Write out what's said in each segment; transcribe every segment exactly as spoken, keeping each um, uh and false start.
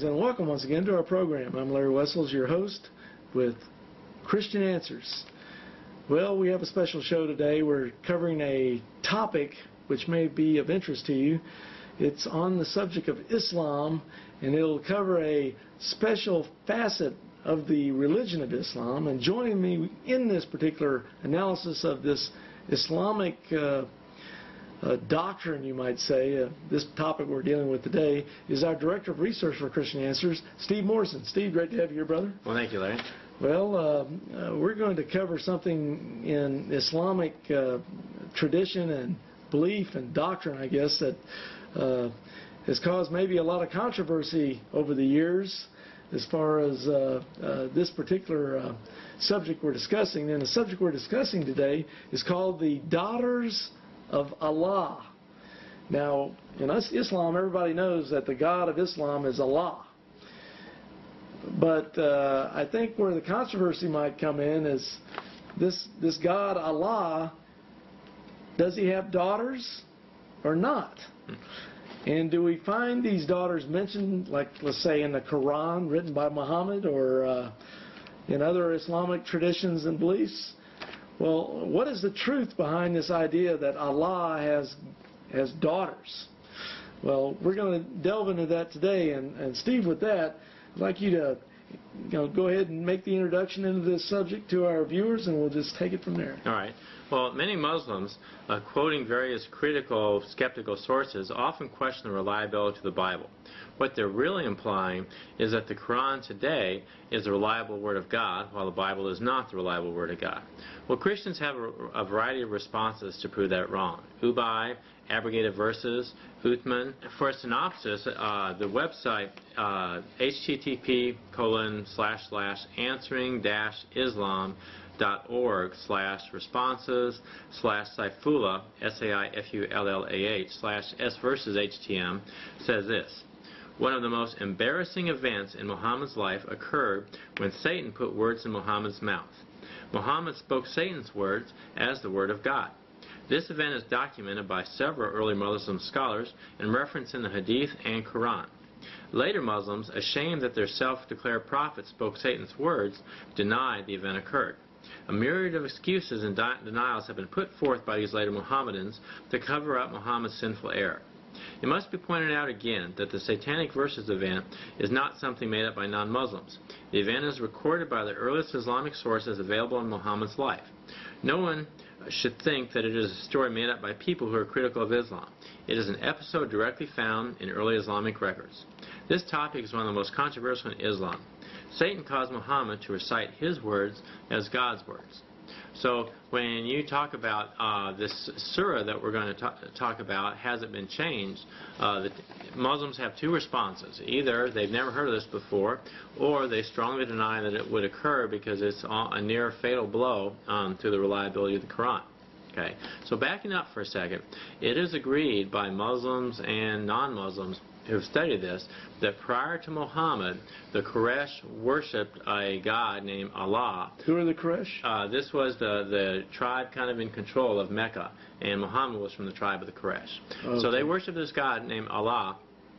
Greetings and welcome once again to our program. I'm Larry Wessels, your host with Christian Answers. Well, we have a special show today. We're covering a topic which may be of interest to you. It's on the subject of Islam, and it'll cover a special facet of the religion of Islam. And joining me in this particular analysis of this Islamic uh, Uh, doctrine, you might say, uh, this topic we're dealing with today, is our Director of Research for Christian Answers, Steve Morrison. Steve, great to have you here, brother. Well, thank you, Larry. Well, uh, uh, we're going to cover something in Islamic uh, tradition and belief and doctrine, I guess, that uh, has caused maybe a lot of controversy over the years as far as uh, uh, this particular uh, subject we're discussing. And the subject we're discussing today is called the Daughters of Allah. Now, in Islam, everybody knows that the God of Islam is Allah. But uh, I think where the controversy might come in is this, this God, Allah, does he have daughters or not? And do we find these daughters mentioned, like, let's say, in the Quran, written by Muhammad, or uh, in other Islamic traditions and beliefs? Well, what is the truth behind this idea that Allah has has daughters? Well, we're going to delve into that today. And, and Steve, with that, I'd like you to you know, go ahead and make the introduction into this subject to our viewers, and we'll just take it from there. All right. Well, many Muslims, uh, quoting various critical, skeptical sources, often question the reliability of the Bible. What they're really implying is that the Quran today is the reliable Word of God, while the Bible is not the reliable Word of God. Well, Christians have a, a variety of responses to prove that wrong. Ubai, abrogated verses, Uthman. For a synopsis, uh, the website uh, http colon slash slash answering dash islam dot org slash responses slash Saifullah, S A I F U L L A H, slash S verses H T M says this: one of the most embarrassing events in Muhammad's life occurred when Satan put words in Muhammad's mouth. Muhammad spoke Satan's words as the Word of God. This event is documented by several early Muslim scholars and referenced in the Hadith and Quran. Later Muslims, ashamed that their self-declared prophet spoke Satan's words, denied the event occurred. A myriad of excuses and denials have been put forth by these later Mohammedans to cover up Muhammad's sinful error. It must be pointed out again that the Satanic Verses event is not something made up by non-Muslims. The event is recorded by the earliest Islamic sources available in Muhammad's life. No one should think that it is a story made up by people who are critical of Islam. It is an episode directly found in early Islamic records. This topic is one of the most controversial in Islam. Satan caused Muhammad to recite his words as God's words. So when you talk about uh, this surah that we're going to talk, talk about, has it been changed, uh, the Muslims have two responses. Either they've never heard of this before, or they strongly deny that it would occur because it's a near fatal blow um, to the reliability of the Quran. Okay. So backing up for a second, it is agreed by Muslims and non-Muslims who have studied this that prior to Muhammad, the Quraysh worshipped a god named Allah. Who are the Quraysh? Uh, this was the, the tribe kind of in control of Mecca, and Muhammad was from the tribe of the Quraysh. Okay. So they worshipped this god named Allah,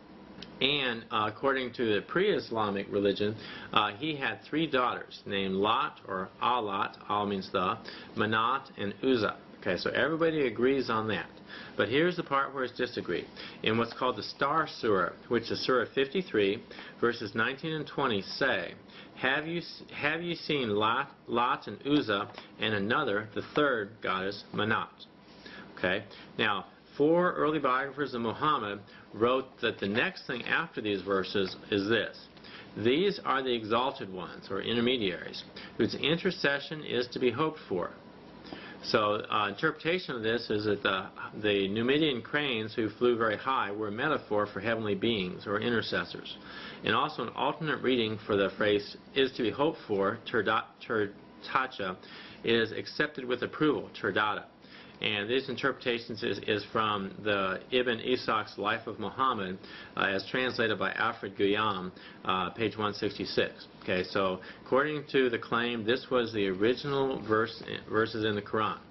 and uh, according to the pre-Islamic religion, uh, he had three daughters named Lat, or Alat, Al means the, Manat, and Uzza. Okay, so everybody agrees on that. But here's the part where it's disagreed. In what's called the Star Surah, which is Surah fifty-three, verses nineteen and twenty say, Have you have you seen Lot, Lot and Uzza, and another, the third goddess, Manat? Okay, now, four early biographers of Muhammad wrote that the next thing after these verses is this: these are the exalted ones, or intermediaries, whose intercession is to be hoped for. So uh, interpretation of this is that the, the Numidian cranes who flew very high were a metaphor for heavenly beings or intercessors. And also an alternate reading for the phrase is to be hoped for, Turtacha, is accepted with approval, Turdata. And these interpretations is, is from the Ibn Ishaq's Life of Muhammad, uh, as translated by Alfred Guillaume, uh, page one sixty-six. Okay, so according to the claim, this was the original verse, verses in the Quran.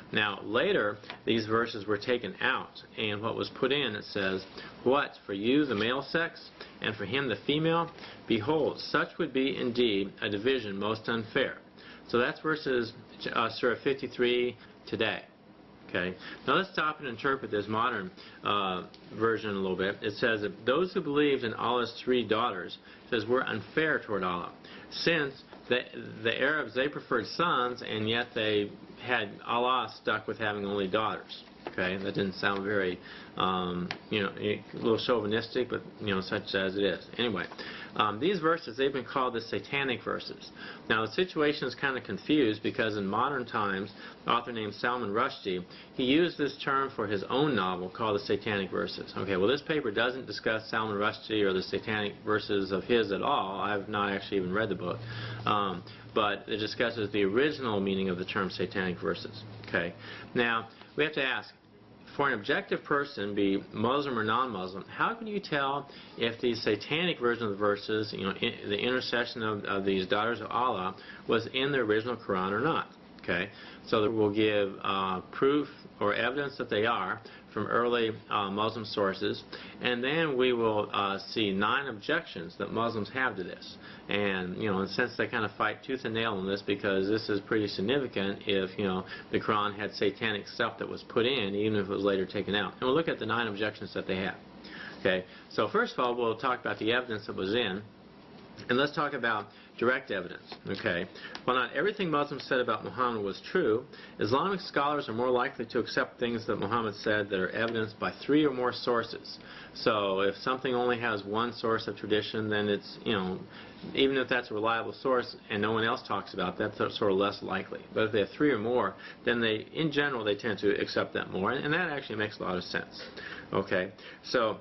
Now, later, these verses were taken out, and what was put in, it says, "What, for you the male sex, and for him the female? Behold, such would be indeed a division most unfair." So that's verses, uh, Surah fifty-three today. Okay. Now let's stop and interpret this modern uh, version a little bit. It says that those who believed in Allah's three daughters, it says, were unfair toward Allah, since the, the Arabs, they preferred sons, and yet they had Allah stuck with having only daughters. Okay, that didn't sound very, um, you know, a little chauvinistic, but, you know, such as it is. Anyway, um, these verses, they've been called the Satanic verses. Now, the situation is kind of confused because in modern times, an author named Salman Rushdie, he used this term for his own novel called the Satanic verses. Okay, well, this paper doesn't discuss Salman Rushdie or the Satanic verses of his at all. I have not actually even read the book. Um, but it discusses the original meaning of the term Satanic verses. Okay, now, we have to ask, for an objective person, be Muslim or non-Muslim, how can you tell if the Satanic version of the verses, you know, in, the intercession of, of these daughters of Allah, was in the original Quran or not? Okay, so that we'll give uh, proof or evidence that they are from early uh, Muslim sources, and then we will uh, see nine objections that Muslims have to this. And, you know, in a sense, they kind of fight tooth and nail on this because this is pretty significant if, you know, the Quran had satanic stuff that was put in, even if it was later taken out. And we'll look at the nine objections that they have. Okay, so first of all, we'll talk about the evidence that was in, and let's talk about direct evidence. Okay, while not everything Muslims said about Muhammad was true, Islamic scholars are more likely to accept things that Muhammad said that are evidenced by three or more sources. So if something only has one source of tradition, then it's, you know, even if that's a reliable source and no one else talks about that, that's sort of less likely. But if they have three or more, then they, in general, they tend to accept that more, and that actually makes a lot of sense. Okay, so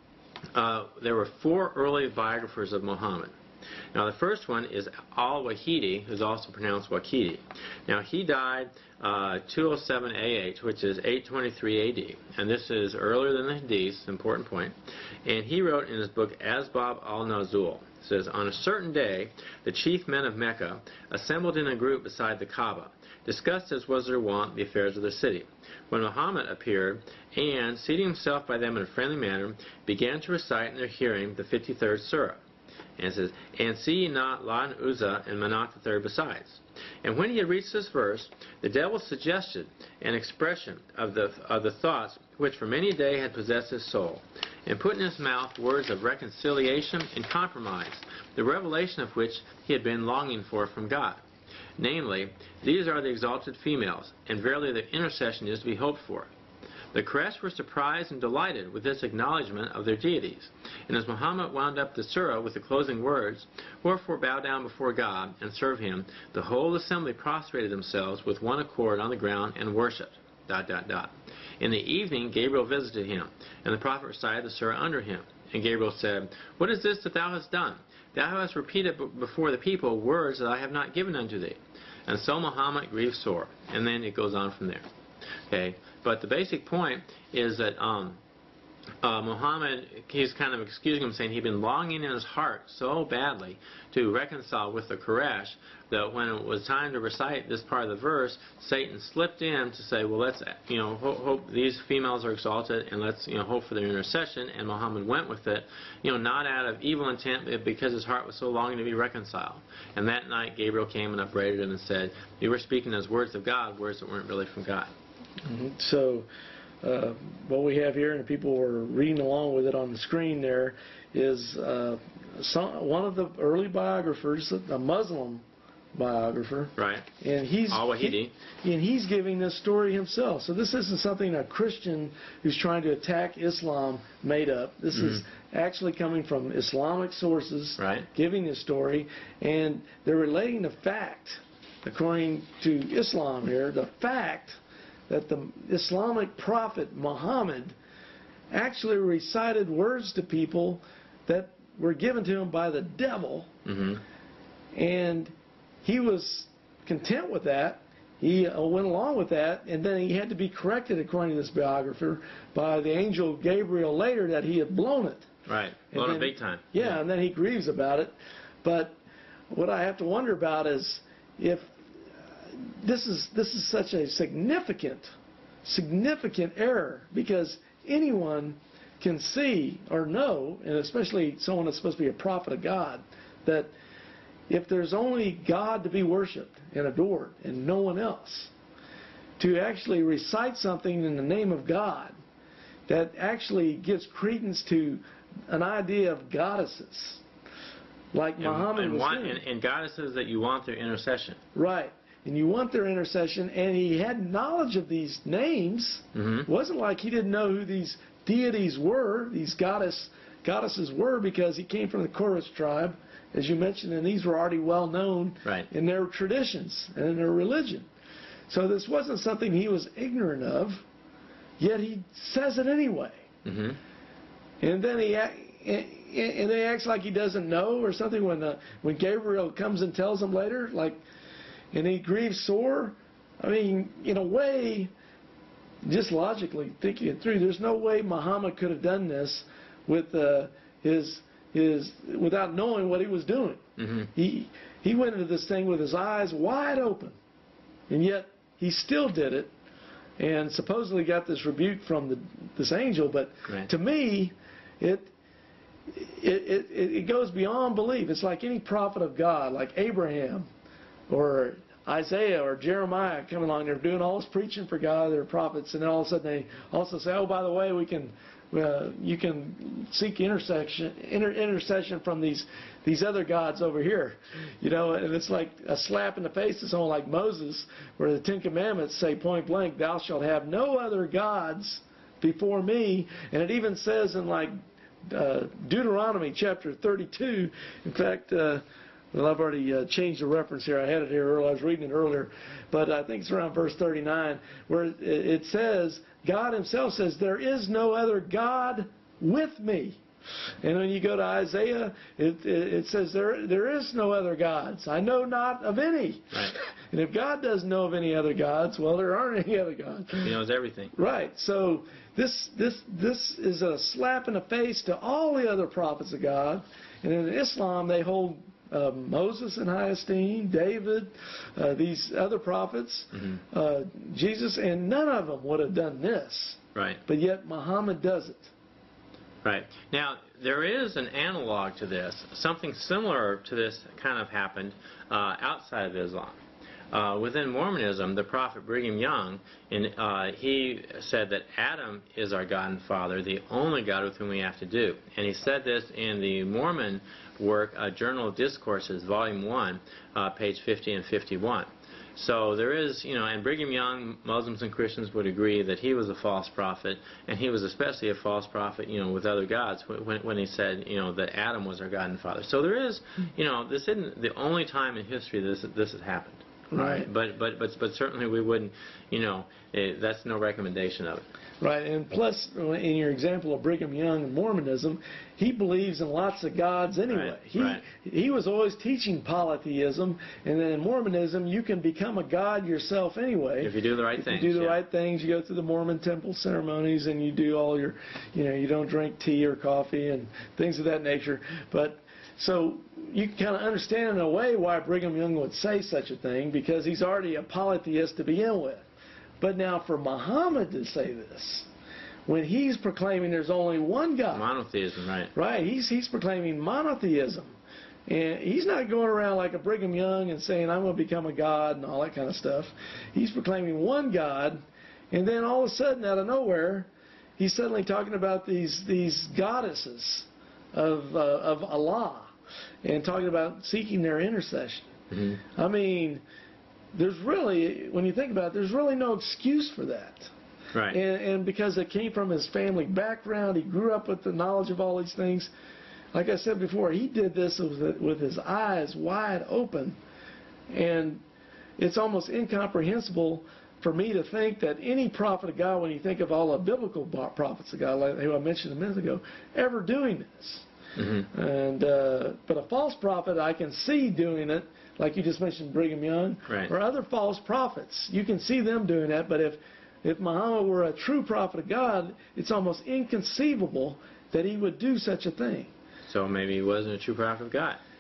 uh, there were four early biographers of Muhammad. Now, the first one is Al-Wahidi, who's also pronounced Waqidi. Now, he died uh, two oh seven A H, which is eight twenty-three A D, and this is earlier than the Hadith, important point. And he wrote in his book Asbab al-Nuzul, it says, "On a certain day, the chief men of Mecca assembled in a group beside the Kaaba, discussed, as was their wont, the affairs of the city. When Muhammad appeared, and, seating himself by them in a friendly manner, began to recite in their hearing the fifty-third surah. And it says, and see ye not Lat and Uzza and Manat the third besides. And when he had reached this verse, the devil suggested an expression of the, of the thoughts which for many a day had possessed his soul, and put in his mouth words of reconciliation and compromise, the revelation of which he had been longing for from God. Namely, these are the exalted females, and verily their intercession is to be hoped for. The Quraysh were surprised and delighted with this acknowledgement of their deities. And as Muhammad wound up the surah with the closing words, "Wherefore bow down before God and serve him," the whole assembly prostrated themselves with one accord on the ground and worshipped. Dot, dot, dot. In the evening, Gabriel visited him, and the prophet recited the surah under him. And Gabriel said, "What is this that thou hast done? Thou hast repeated before the people words that I have not given unto thee." And so Muhammad grieved sore. And then it goes on from there. Okay, but the basic point is that um, uh, Muhammad, he's kind of excusing him, saying he'd been longing in his heart so badly to reconcile with the Quraysh that when it was time to recite this part of the verse, Satan slipped in to say, well, let's, you know, hope, hope these females are exalted, and let's, you know, hope for their intercession. And Muhammad went with it, you know, not out of evil intent, but because his heart was so longing to be reconciled. And that night, Gabriel came and upbraided him and said, "You were speaking as words of God, words that weren't really from God." Mm-hmm. So uh, what we have here, and people were reading along with it on the screen there, is uh, some, one of the early biographers, a Muslim biographer. Right. And he's Al-Wahidi. He, and he's giving this story himself. So this isn't something a Christian who's trying to attack Islam made up. This mm-hmm. is actually coming from Islamic sources, right, giving this story, and they're relating the fact, according to Islam here, the fact that the Islamic prophet Muhammad actually recited words to people that were given to him by the devil, mm-hmm. and he was content with that. He uh, went along with that, and then he had to be corrected, according to this biographer, by the angel Gabriel later that he had blown it. Right, blown it big time. Yeah, yeah, and then he grieves about it. But what I have to wonder about is if this is this is such a significant, significant error, because anyone can see or know, and especially someone that's supposed to be a prophet of God, that if there's only God to be worshipped and adored and no one else, to actually recite something in the name of God that actually gives credence to an idea of goddesses, like And, Muhammad and, was want, doing. and, and goddesses that you want their intercession. Right. And you want their intercession, and he had knowledge of these names. Mm-hmm. It wasn't like he didn't know who these deities were, these goddess goddesses were, because he came from the Quraysh tribe, as you mentioned, and these were already well known Right. in their traditions and in their religion. So this wasn't something he was ignorant of, yet he says it anyway. Mm-hmm. And then he act- and and he acts like he doesn't know or something when uh, when Gabriel comes and tells him later, like, and he grieves sore. I mean, in a way, just logically thinking it through, there's no way Muhammad could have done this with uh, his his without knowing what he was doing. Mm-hmm. He he went into this thing with his eyes wide open, and yet he still did it, and supposedly got this rebuke from the, this angel. But Right. to me, it, it it it goes beyond belief. It's like any prophet of God, like Abraham, or Isaiah or Jeremiah coming along. They're doing all this preaching for God. They're prophets, and then all of a sudden they also say, "Oh, by the way, we can." Uh, you can seek intersection, inter, intercession from these these other gods over here, you know, and it's like a slap in the face to someone like Moses, where the Ten Commandments say point blank, "Thou shalt have no other gods before me," and it even says in like uh, Deuteronomy chapter thirty-two. In fact, uh, well, I've already uh, changed the reference here. I had it here earlier. I was reading it earlier, but I think it's around verse thirty-nine, where it, it says, God himself says, "There is no other God with me." And when you go to Isaiah, it, it, it says, there, there is no other gods. I know not of any. Right. And if God doesn't know of any other gods, well, there aren't any other gods. He knows everything. Right. So this this this is a slap in the face to all the other prophets of God. And in Islam, they hold uh, Moses in high esteem, David, uh, these other prophets, Mm-hmm. uh, Jesus, and none of them would have done this. Right. But yet Muhammad does it. Right. Now, there is an analog to this. Something similar to this kind of happened uh, outside of Islam. Uh, within Mormonism, the prophet Brigham Young, in, uh, he said that Adam is our God and Father, the only God with whom we have to do. And he said this in the Mormon work, uh, Journal of Discourses, Volume one, uh, page fifty and fifty-one. So there is, you know, and Brigham Young, Muslims and Christians would agree that he was a false prophet, and he was especially a false prophet, you know, with other gods when, when he said, you know, that Adam was our God and Father. So there is, you know, this isn't the only time in history this this has happened. Right. But but but but certainly we wouldn't, you know, eh, that's no recommendation of it. Right, and plus, in your example of Brigham Young and Mormonism, he believes in lots of gods anyway. Right, he right. he was always teaching polytheism, and then in Mormonism, you can become a god yourself anyway. If you do the right If things. you do the yeah. right things, you go through the Mormon temple ceremonies, and you do all your, you know, you don't drink tea or coffee and things of that nature. But so you can kind of understand in a way why Brigham Young would say such a thing, because he's already a polytheist to begin with. But now for Muhammad to say this, when he's proclaiming there's only one God, Monotheism, right. right? He's he's proclaiming monotheism, and he's not going around like a Brigham Young and saying I'm going to become a god and all that kind of stuff. He's proclaiming one God, and then all of a sudden, out of nowhere, he's suddenly talking about these these goddesses of uh, of Allah, and talking about seeking their intercession. Mm-hmm. I mean, there's really, when you think about it, there's really no excuse for that. Right. And, and because it came from his family background, he grew up with the knowledge of all these things. Like I said before, he did this with, with his eyes wide open. And it's almost incomprehensible for me to think that any prophet of God, when you think of all the biblical prophets of God, like who I mentioned a minute ago, ever doing this. Mm-hmm. And uh, but a false prophet, I can see doing it, like you just mentioned Brigham Young, Right. or other false prophets. You can see them doing that, but if if Muhammad were a true prophet of God, it's almost inconceivable that he would do such a thing. So maybe he wasn't a true prophet of God.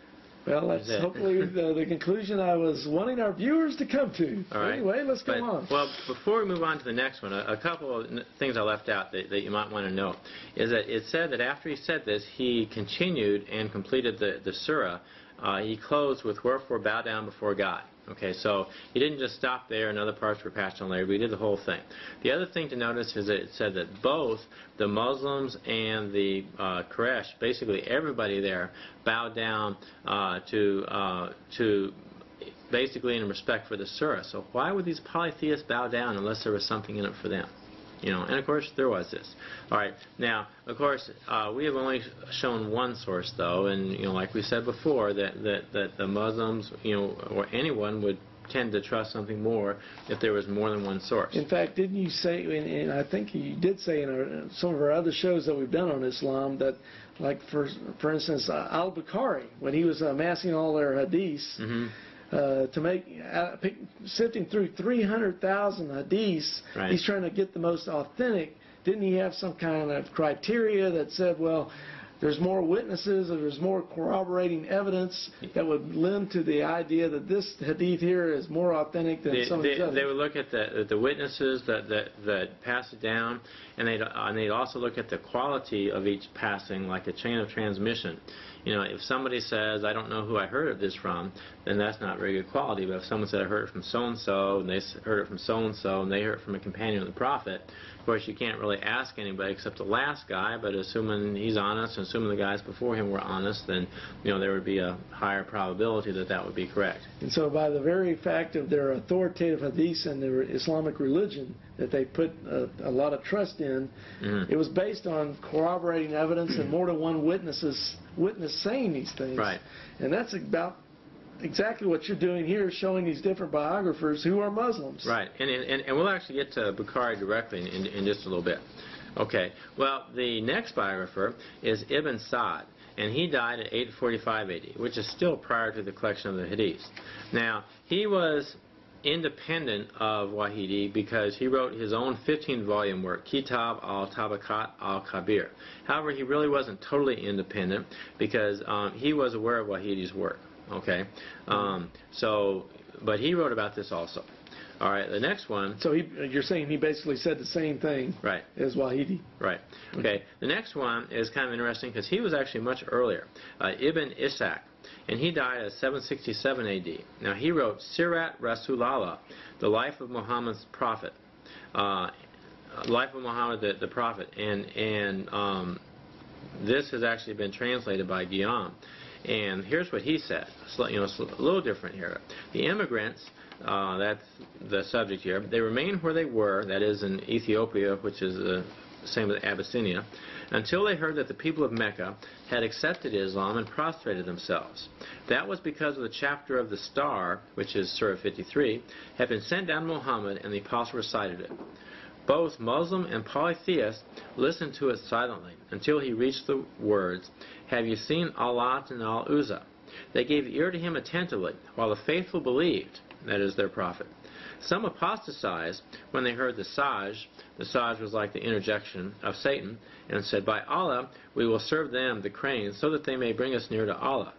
Well, that's That's it. hopefully the, the conclusion I was wanting our viewers to come to. All right. Anyway, let's go But- on. Well, before we move on to the next one, a, a couple of n- things I left out that, that you might want to know is that it said that after he said this, he continued and completed the, the surah. Uh, he closed with, "Wherefore bow down before God." Okay, so he didn't just stop there and other parts were passed on later, but he did the whole thing. The other thing to notice is that it said that both the Muslims and the uh, Quraysh, basically everybody there, bowed down uh, to uh, to basically in respect for the surah. So why would these polytheists bow down unless there was something in it for them? You know, and of course there was this. All right, now of course uh, we have only shown one source though, and you know, like we said before, that that that the Muslims, you know, or anyone would tend to trust something more if there was more than one source. In fact, didn't you say, and, and I think you did say in our, some of our other shows that we've done on Islam, that, like for for instance, uh, Al-Bukhari, when he was amassing all their hadiths, Mm-hmm. uh, to make uh, pick, sifting through three hundred thousand hadiths, Right. he's trying to get the most authentic. Didn't he have some kind of criteria that said, well, there's more witnesses or there's more corroborating evidence that would lend to the idea that this hadith here is more authentic than They, some of they, these others? they would look at the the witnesses that that, that pass it down, and they'd and they'd also look at the quality of each passing, like a chain of transmission. You know, if somebody says, "I don't know who I heard this from," then that's not very good quality. But if someone said, "I heard it from so and so," and they s- heard it from so and so, and they heard it from a companion of the Prophet, of course you can't really ask anybody except the last guy. But assuming he's honest, and assuming the guys before him were honest, then you know there would be a higher probability that that would be correct. And so by the very fact of their authoritative hadiths and their Islamic religion that they put a, a lot of trust in, Mhm. it was based on corroborating evidence and more than one witnesses, witness saying these things. Right. And that's about exactly what you're doing here, showing these different biographers who are Muslims. Right, and, and, and we'll actually get to Bukhari directly in, in, in just a little bit. Okay, well, the next biographer is Ibn Sa'd, and he died at eight forty-five A D, which is still prior to the collection of the Hadiths. Now, he was independent of Wahidi because he wrote his own fifteen volume work, Kitab al-Tabakat al-Kabir. However, he really wasn't totally independent because um, he was aware of Wahidi's work. Okay, um, so, but he wrote about this also. All right, the next one. So he, you're saying he basically said the same thing Right. as Wahidi. Right. Okay. The next one is kind of interesting because he was actually much earlier. Uh, Ibn Ishaq, and he died at seven sixty-seven A D. Now he wrote Sirat Rasulallah, the life of Muhammad's prophet, uh, life of Muhammad the, the prophet, and and um, this has actually been translated by Guillaume. And here's what he said. So, you know, it's a little different here. The immigrants. Uh, that's the subject here. They remained where they were, that is in Ethiopia, which is the same as Abyssinia, until they heard that the people of Mecca had accepted Islam and prostrated themselves. That was because of the chapter of the Star, which is Surah fifty-three, had been sent down to Muhammad and the apostle recited it. Both Muslim and polytheists listened to it silently until he reached the words, "Have you seen Allat and Al-Uzza?" They gave ear to him attentively, while the faithful believed, that is their prophet. Some apostatized when they heard the Saj, the Saj was like the interjection of Satan, and said, "By Allah, we will serve them, the cranes, so that they may bring us near to Allah."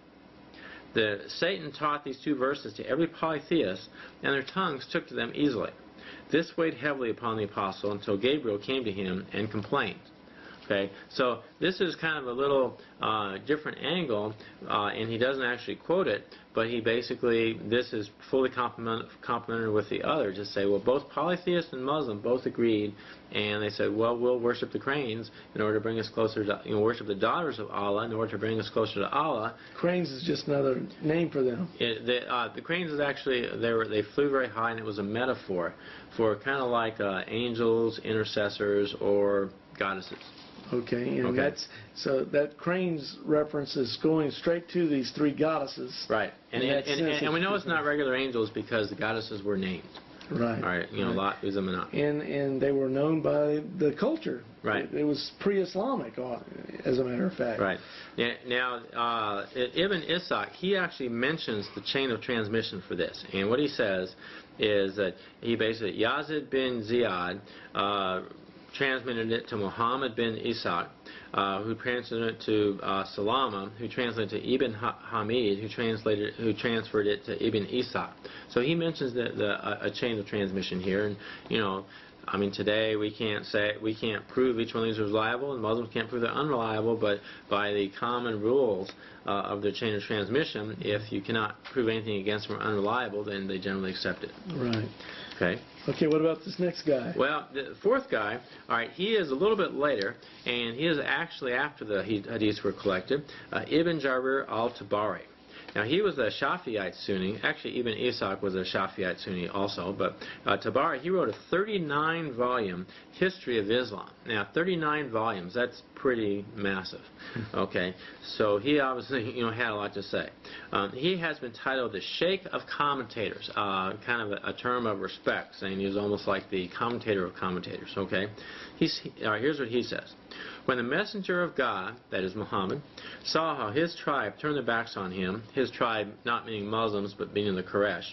The Satan taught these two verses to every polytheist, and their tongues took to them easily. This weighed heavily upon the apostle until Gabriel came to him and complained. Okay, so this is kind of a little uh, different angle, uh, and he doesn't actually quote it, but he basically, this is fully complement, complementary with the other, to say, well, both polytheist and Muslim both agreed, and they said, well, we'll worship the cranes in order to bring us closer to, you know, worship the daughters of Allah in order to bring us closer to Allah. Cranes is just another name for them. It, the, uh, the cranes is actually, they were they flew very high, and it was a metaphor for kind of like uh, angels, intercessors, or goddesses. Okay, and Okay. that's so that crane's reference is going straight to these three goddesses. Right, and In and, that and, sense, and we it's know it's not different. regular angels because the goddesses were named. Right. All right, you know, Lot, Uzza, Manat. And and they were known by the culture. Right. It, it was pre-Islamic, uh, as a matter of fact. Right. Now, uh, Ibn Ishaq, he actually mentions the chain of transmission for this, and what he says is that he basically Yazid bin Ziyad uh, transmitted it to Muhammad bin Ishaq, uh, who translated it to uh, Salama, who translated it to Ibn Hamid, who translated who transferred it to Ibn Ishaq. So he mentions the, the, a chain of transmission here, and you know, I mean, today we can't say we can't prove each one of these is reliable, and Muslims can't prove they're unreliable. But by the common rules uh, of their chain of transmission, if you cannot prove anything against them or unreliable, then they generally accept it. Right. Okay. Okay. What about this next guy? Well, the fourth guy, all right, he is a little bit later, and he is actually after the hadiths were collected. Uh, Ibn Jarir al-Tabari. Now, he was a Shafi'ite Sunni. Actually, Ibn Ishaq was a Shafi'ite Sunni also. But uh, Tabari, he wrote a thirty-nine volume history of Islam. Now, thirty-nine volumes, that's pretty massive. Okay, so he obviously, you know, had a lot to say. Um, he has been titled the Sheikh of Commentators, uh, kind of a, a term of respect, saying he was almost like the commentator of commentators. Okay, He's, all right, here's what he says. When the messenger of God, that is Muhammad, saw how his tribe turned their backs on him, his tribe not meaning Muslims but meaning the Quraysh,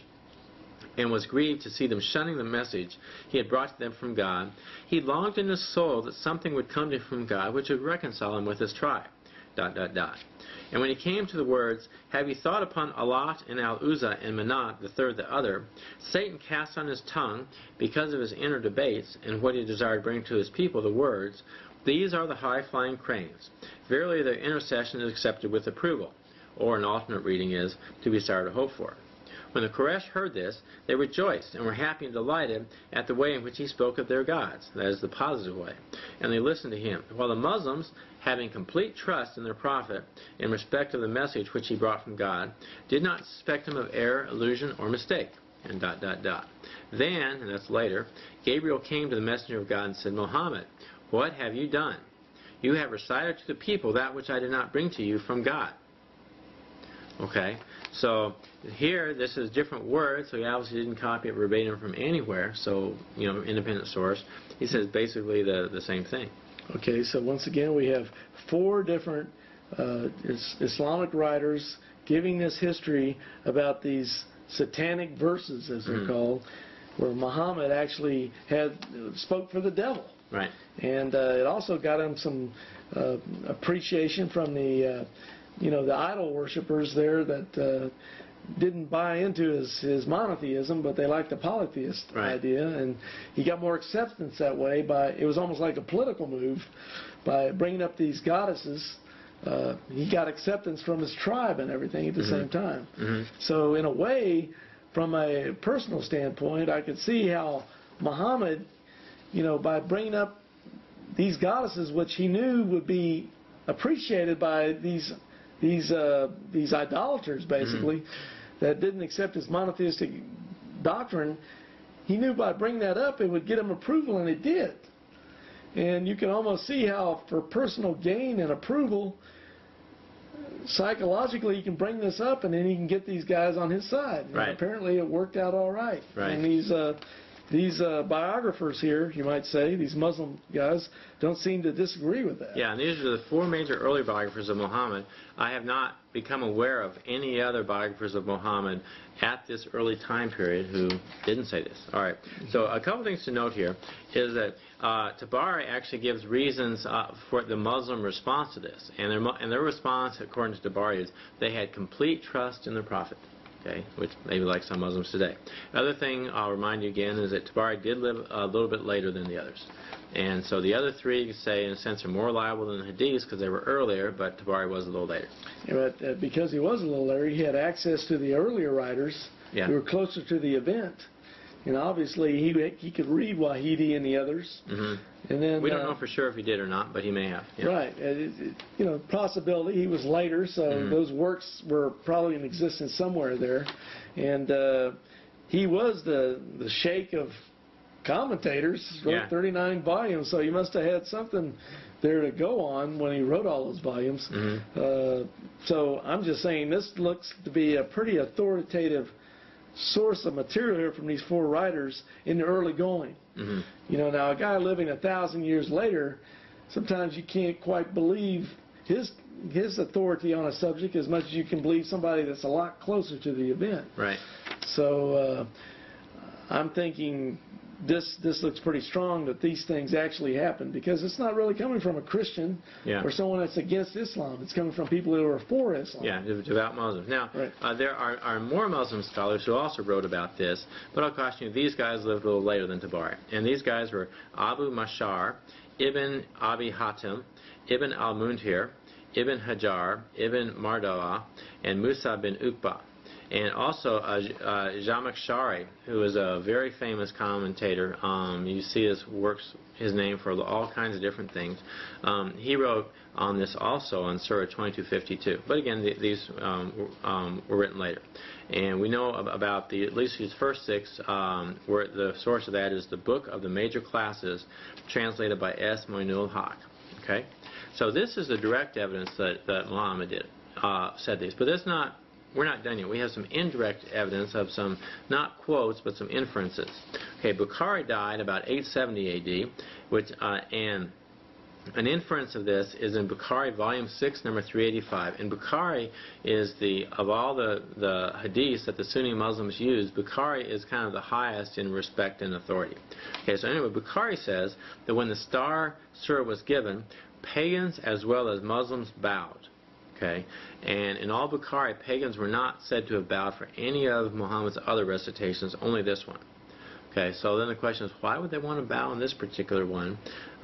and was grieved to see them shunning the message he had brought to them from God, he longed in his soul that something would come to him from God which would reconcile him with his tribe. Dot, dot, dot. And when he came to the words, have you thought upon Alat and Al-Uzza and Manat, the third the other, Satan cast on his tongue, because of his inner debates and what he desired to bring to his people, the words, these are the high-flying cranes. Verily their intercession is accepted with approval. Or an alternate reading is, to be sorry to hope for. When the Quraysh heard this, they rejoiced and were happy and delighted at the way in which he spoke of their gods, that is the positive way, and they listened to him, while the Muslims, having complete trust in their prophet in respect of the message which he brought from God, did not suspect him of error, illusion, or mistake, and dot, dot, dot. Then, and that's later, Gabriel came to the messenger of God and said, Muhammad, what have you done? You have recited to the people that which I did not bring to you from God. Okay, so here this is different words, so he obviously didn't copy it verbatim from anywhere, so, you know, independent source. He says basically the, the same thing. Okay, so once again we have four different uh, is Islamic writers giving this history about these satanic verses, as they're mm-hmm. called, where Muhammad actually had spoke for the devil. Right. And uh, it also got him some uh, appreciation from the, uh, you know, the idol worshippers there that uh, didn't buy into his, his monotheism, but they liked the polytheist right. idea. And he got more acceptance that way by, it was almost like a political move, by bringing up these goddesses. Uh, he got acceptance from his tribe and everything at the mm-hmm. same time. Mm-hmm. So in a way, from a personal standpoint, I could see how Muhammad, you know, by bringing up these goddesses, which he knew would be appreciated by these these uh, these idolaters, basically, mm-hmm. that didn't accept his monotheistic doctrine, he knew by bringing that up it would get him approval, and it did. And you can almost see how, for personal gain and approval, psychologically he can bring this up, and then he can get these guys on his side. Right. And apparently it worked out all right. Right. And these uh, these uh, biographers here, you might say, these Muslim guys, don't seem to disagree with that. Yeah, and these are the four major early biographers of Muhammad. I have not become aware of any other biographers of Muhammad at this early time period who didn't say this. All right. So a couple things to note here is that uh, Tabari actually gives reasons uh, for the Muslim response to this. And their, and their response, according to Tabari, is they had complete trust in their prophet. Okay, which maybe like some Muslims today. Other thing I'll remind you again is that Tabari did live a little bit later than the others. And so the other three, you could say, in a sense, are more reliable than the Hadiths because they were earlier, but Tabari was a little later. Yeah, but uh, because he was a little later, he had access to the earlier writers yeah. who were closer to the event. And obviously, he he could read Wahidi and the others. Mm-hmm. And then we don't uh, know for sure if he did or not, but he may have. Yeah. Right. It, it, you know, possibility. He was later, so mm-hmm. those works were probably in existence somewhere there. And uh, he was the the sheikh of commentators. Wrote yeah. thirty-nine volumes, so he must have had something there to go on when he wrote all those volumes. Mm-hmm. Uh, so I'm just saying this looks to be a pretty authoritative source of material here from these four writers in the early going. Mm-hmm. You know, now a guy living a thousand years later, sometimes you can't quite believe his his authority on a subject as much as you can believe somebody that's a lot closer to the event. Right. So uh, I'm thinking this this looks pretty strong that these things actually happen, because it's not really coming from a Christian Yeah. or someone that's against Islam. It's coming from people who are for Islam. Yeah, dev- devout Muslims. Now, Right. uh, there are, are more Muslim scholars who also wrote about this, but I'll caution you, these guys lived a little later than Tabari. And these guys were Abu Mashar, Ibn Abi Hatim, Ibn al-Muntir, Ibn Hajar, Ibn Mardawa, and Musa bin Uqba. And also uh, uh, Zamakhshari, who is a very famous commentator. Um, you see his works, his name for all kinds of different things. Um, he wrote on this also on Surah twenty-two fifty-two. But again, th these um, w- um, were written later. And we know ab- about the at least these first six, um, where the source of that is the Book of the Major Classes, translated by S. Moinul Haq. Okay, so this is the direct evidence that, that Muhammad did, uh, said these. But that's not. We're not done yet. We have some indirect evidence of some, not quotes, but some inferences. Okay, Bukhari died about eight seventy A D, which, uh, and an inference of this is in Bukhari, volume six, number three eighty-five. And Bukhari is the, of all the, the hadiths that the Sunni Muslims use, Bukhari is kind of the highest in respect and authority. Okay, so anyway, Bukhari says that when the star surah was given, pagans as well as Muslims bowed. Okay, and in all Bukhari, pagans were not said to have bowed for any of Muhammad's other recitations, only this one. Okay, so then the question is, why would they want to bow in this particular one?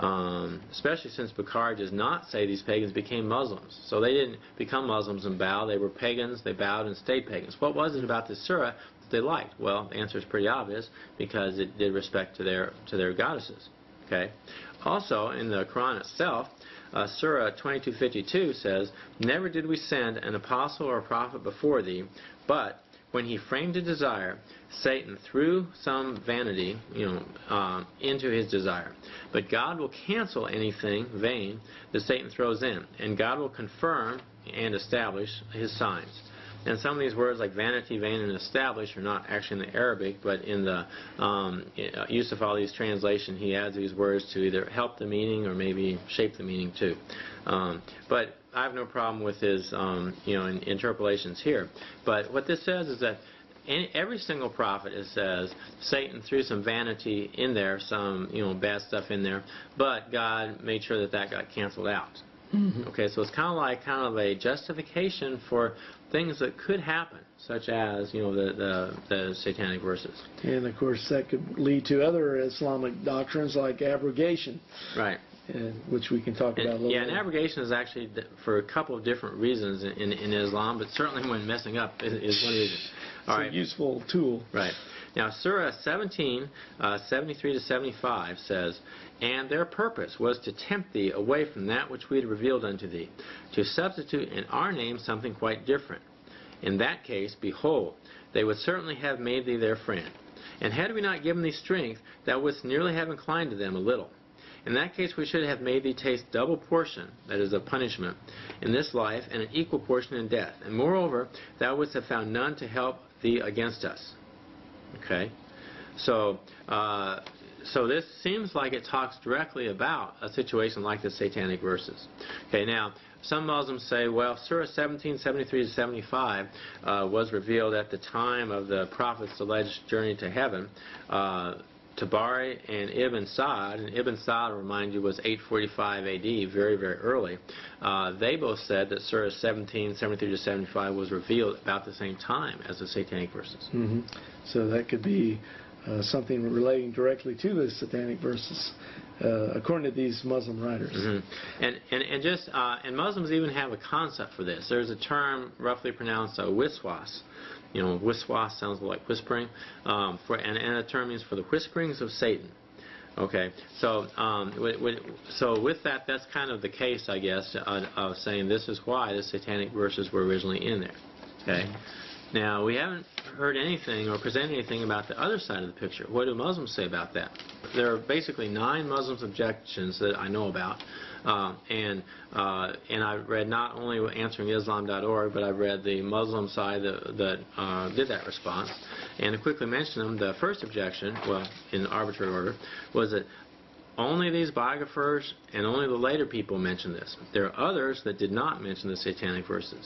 Um, especially since Bukhari does not say these pagans became Muslims. So they didn't become Muslims and bow. They were pagans, they bowed and stayed pagans. What was it about this surah that they liked? Well, the answer is pretty obvious, because it did respect to their, to their goddesses. Okay. Also, in the Quran itself, Uh, Surah twenty-two fifty-two says, "Never did we send an apostle or a prophet before thee, but when he framed a desire, Satan threw some vanity, you know, uh, into his desire. But God will cancel anything vain that Satan throws in, and God will confirm and establish his signs." And some of these words like vanity, vain, and establish are not actually in the Arabic, but in the um, Yusuf Ali's translation, he adds these words to either help the meaning or maybe shape the meaning too. Um, but I have no problem with his um, you know, in, interpolations here. But what this says is that any, every single prophet, it says, Satan threw some vanity in there, some you know bad stuff in there, but God made sure that that got canceled out. Mm-hmm. Okay, so it's kind of like kind of a justification for things that could happen, such as you know the, the the satanic verses. And of course, that could lead to other Islamic doctrines like abrogation, right? And, which we can talk and, about a little. Yeah, later. and abrogation is actually for a couple of different reasons in, in, in Islam, but certainly when messing up is, is one reason. All it's right. a useful tool. Right. Now, Surah seventeen, uh, seventy-three to seventy-five says, "And their purpose was to tempt thee away from that which we had revealed unto thee, to substitute in our name something quite different. In that case, behold, they would certainly have made thee their friend. And had we not given thee strength, thou wouldst nearly have inclined to them a little. In that case, we should have made thee taste double portion, that is, a punishment, in this life, and an equal portion in death. And moreover, thou wouldst have found none to help thee against us." Okay? So, uh, so this seems like it talks directly about a situation like the satanic verses. Okay, now, some Muslims say, well, Surah seventeen, seventy-three to seventy-five uh, was revealed at the time of the Prophet's alleged journey to heaven. Uh, Tabari and Ibn Sa'd, and Ibn Sa'd, I'll remind you, was eight forty-five A D, very, very early. Uh, they both said that Surah seventeen, seventy-three to seventy-five was revealed about the same time as the satanic verses. Mm-hmm. So that could be uh, something relating directly to the satanic verses, uh, according to these Muslim writers. Mm-hmm. And, and and just uh, and Muslims even have a concept for this. There's a term roughly pronounced uh, wiswas. You know, wiswas sounds like whispering, um, for, and, and a term means for the whisperings of Satan. Okay, so um, w w so with that, that's kind of the case, I guess, uh, of saying this is why the satanic verses were originally in there. Okay, mm-hmm. Now we haven't heard anything or presented anything about the other side of the picture. What do Muslims say about that? There are basically nine Muslims objections that I know about. Um, and uh, and I read not only answering islam dot org, but I read the Muslim side that, that uh, did that response. And to quickly mention them, the first objection, well, in arbitrary order, was that only these biographers and only the later people mention this. There are others that did not mention the satanic verses.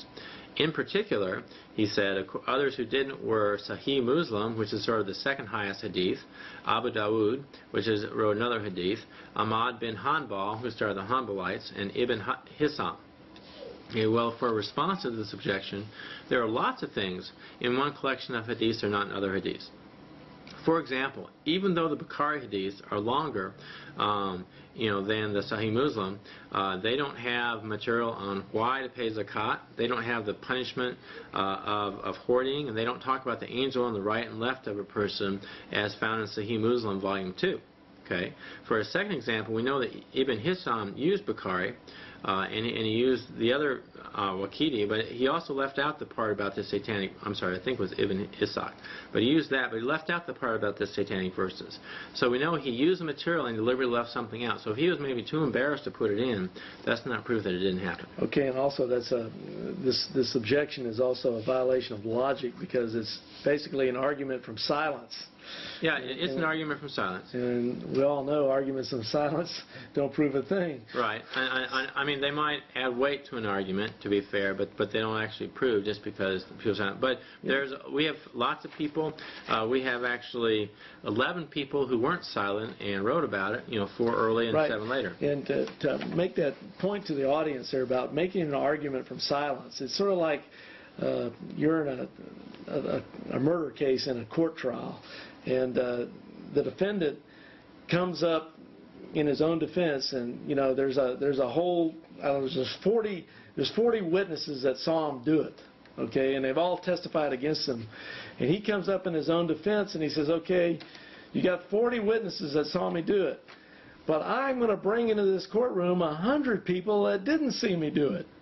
In particular, he said, others who didn't were Sahih Muslim, which is sort of the second highest hadith, Abu Dawud, which is wrote another hadith, Ahmad bin Hanbal, who started the Hanbalites, and Ibn Hisham. Okay, well, for a response to this objection, there are lots of things in one collection of hadiths that are not in other hadiths. For example, even though the Bukhari hadiths are longer, um, you know, than the Sahih Muslim, uh, they don't have material on why to pay zakat. They don't have the punishment uh, of, of hoarding, and they don't talk about the angel on the right and left of a person as found in Sahih Muslim, Volume two. Okay. For a second example, we know that Ibn Hisham used Bukhari, uh, and, and he used the other uh, Waqidi, but he also left out the part about the satanic, I'm sorry, I think it was Ibn Ishaq, but he used that, but he left out the part about the satanic verses. So we know he used the material and deliberately left something out. So if he was maybe too embarrassed to put it in, that's not proof that it didn't happen. Okay, and also that's a, this, this objection is also a violation of logic, because it's basically an argument from silence. Yeah, it's an argument from silence. And we all know arguments from silence don't prove a thing. Right. I, I, I mean, they might add weight to an argument, to be fair, but, but they don't actually prove just because people silent. But there's we have lots of people. Uh, we have actually eleven people who weren't silent and wrote about it, you know, four early and right. seven later. And to, to make that point to the audience there about making an argument from silence, it's sort of like uh, you're in a, a, a murder case in a court trial, and uh, the defendant comes up in his own defense, and you know there's a there's a whole uh, there's forty there's forty witnesses that saw him do it, okay, and they've all testified against him, and he comes up in his own defense and he says, okay, you got forty witnesses that saw me do it, but I'm going to bring into this courtroom a hundred people that didn't see me do it.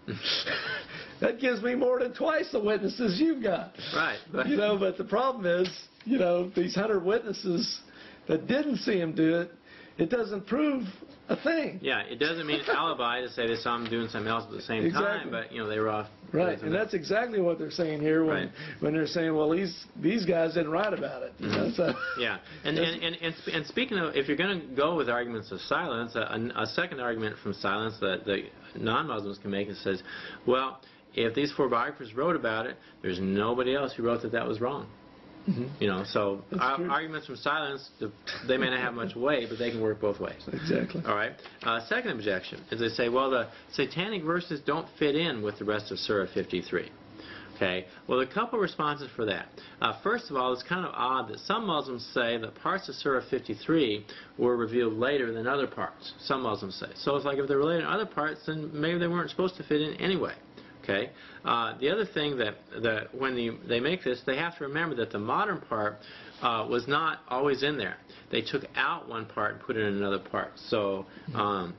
That gives me more than twice the witnesses you've got. Right. But you know, but the problem is, you know, these hundred witnesses that didn't see him do it, it doesn't prove a thing. Yeah, it doesn't mean alibi to say they saw him doing something else at the same exactly. time, but you know they were off. Right, and that's exactly what they're saying here when right. when they're saying, well, these these guys didn't write about it. You know, so yeah, and and, and and and speaking of, if you're going to go with arguments of silence, a, a second argument from silence that the non-Muslims can make is says, well, if these four biographers wrote about it, there's nobody else who wrote that that was wrong. Mm-hmm. You know, so ar arguments from silence, they may not have much weight, but they can work both ways. Exactly. All right. Uh, second objection is they say, well, the satanic verses don't fit in with the rest of Surah fifty-three. Okay. Well, a couple responses for that. Uh, first of all, it's kind of odd that some Muslims say that parts of Surah fifty-three were revealed later than other parts. Some Muslims say. So it's like if they're related to other parts, then maybe they weren't supposed to fit in anyway. Okay. Uh, the other thing that, that when the, they make this, they have to remember that the modern part uh, was not always in there. They took out one part and put it in another part. So, um,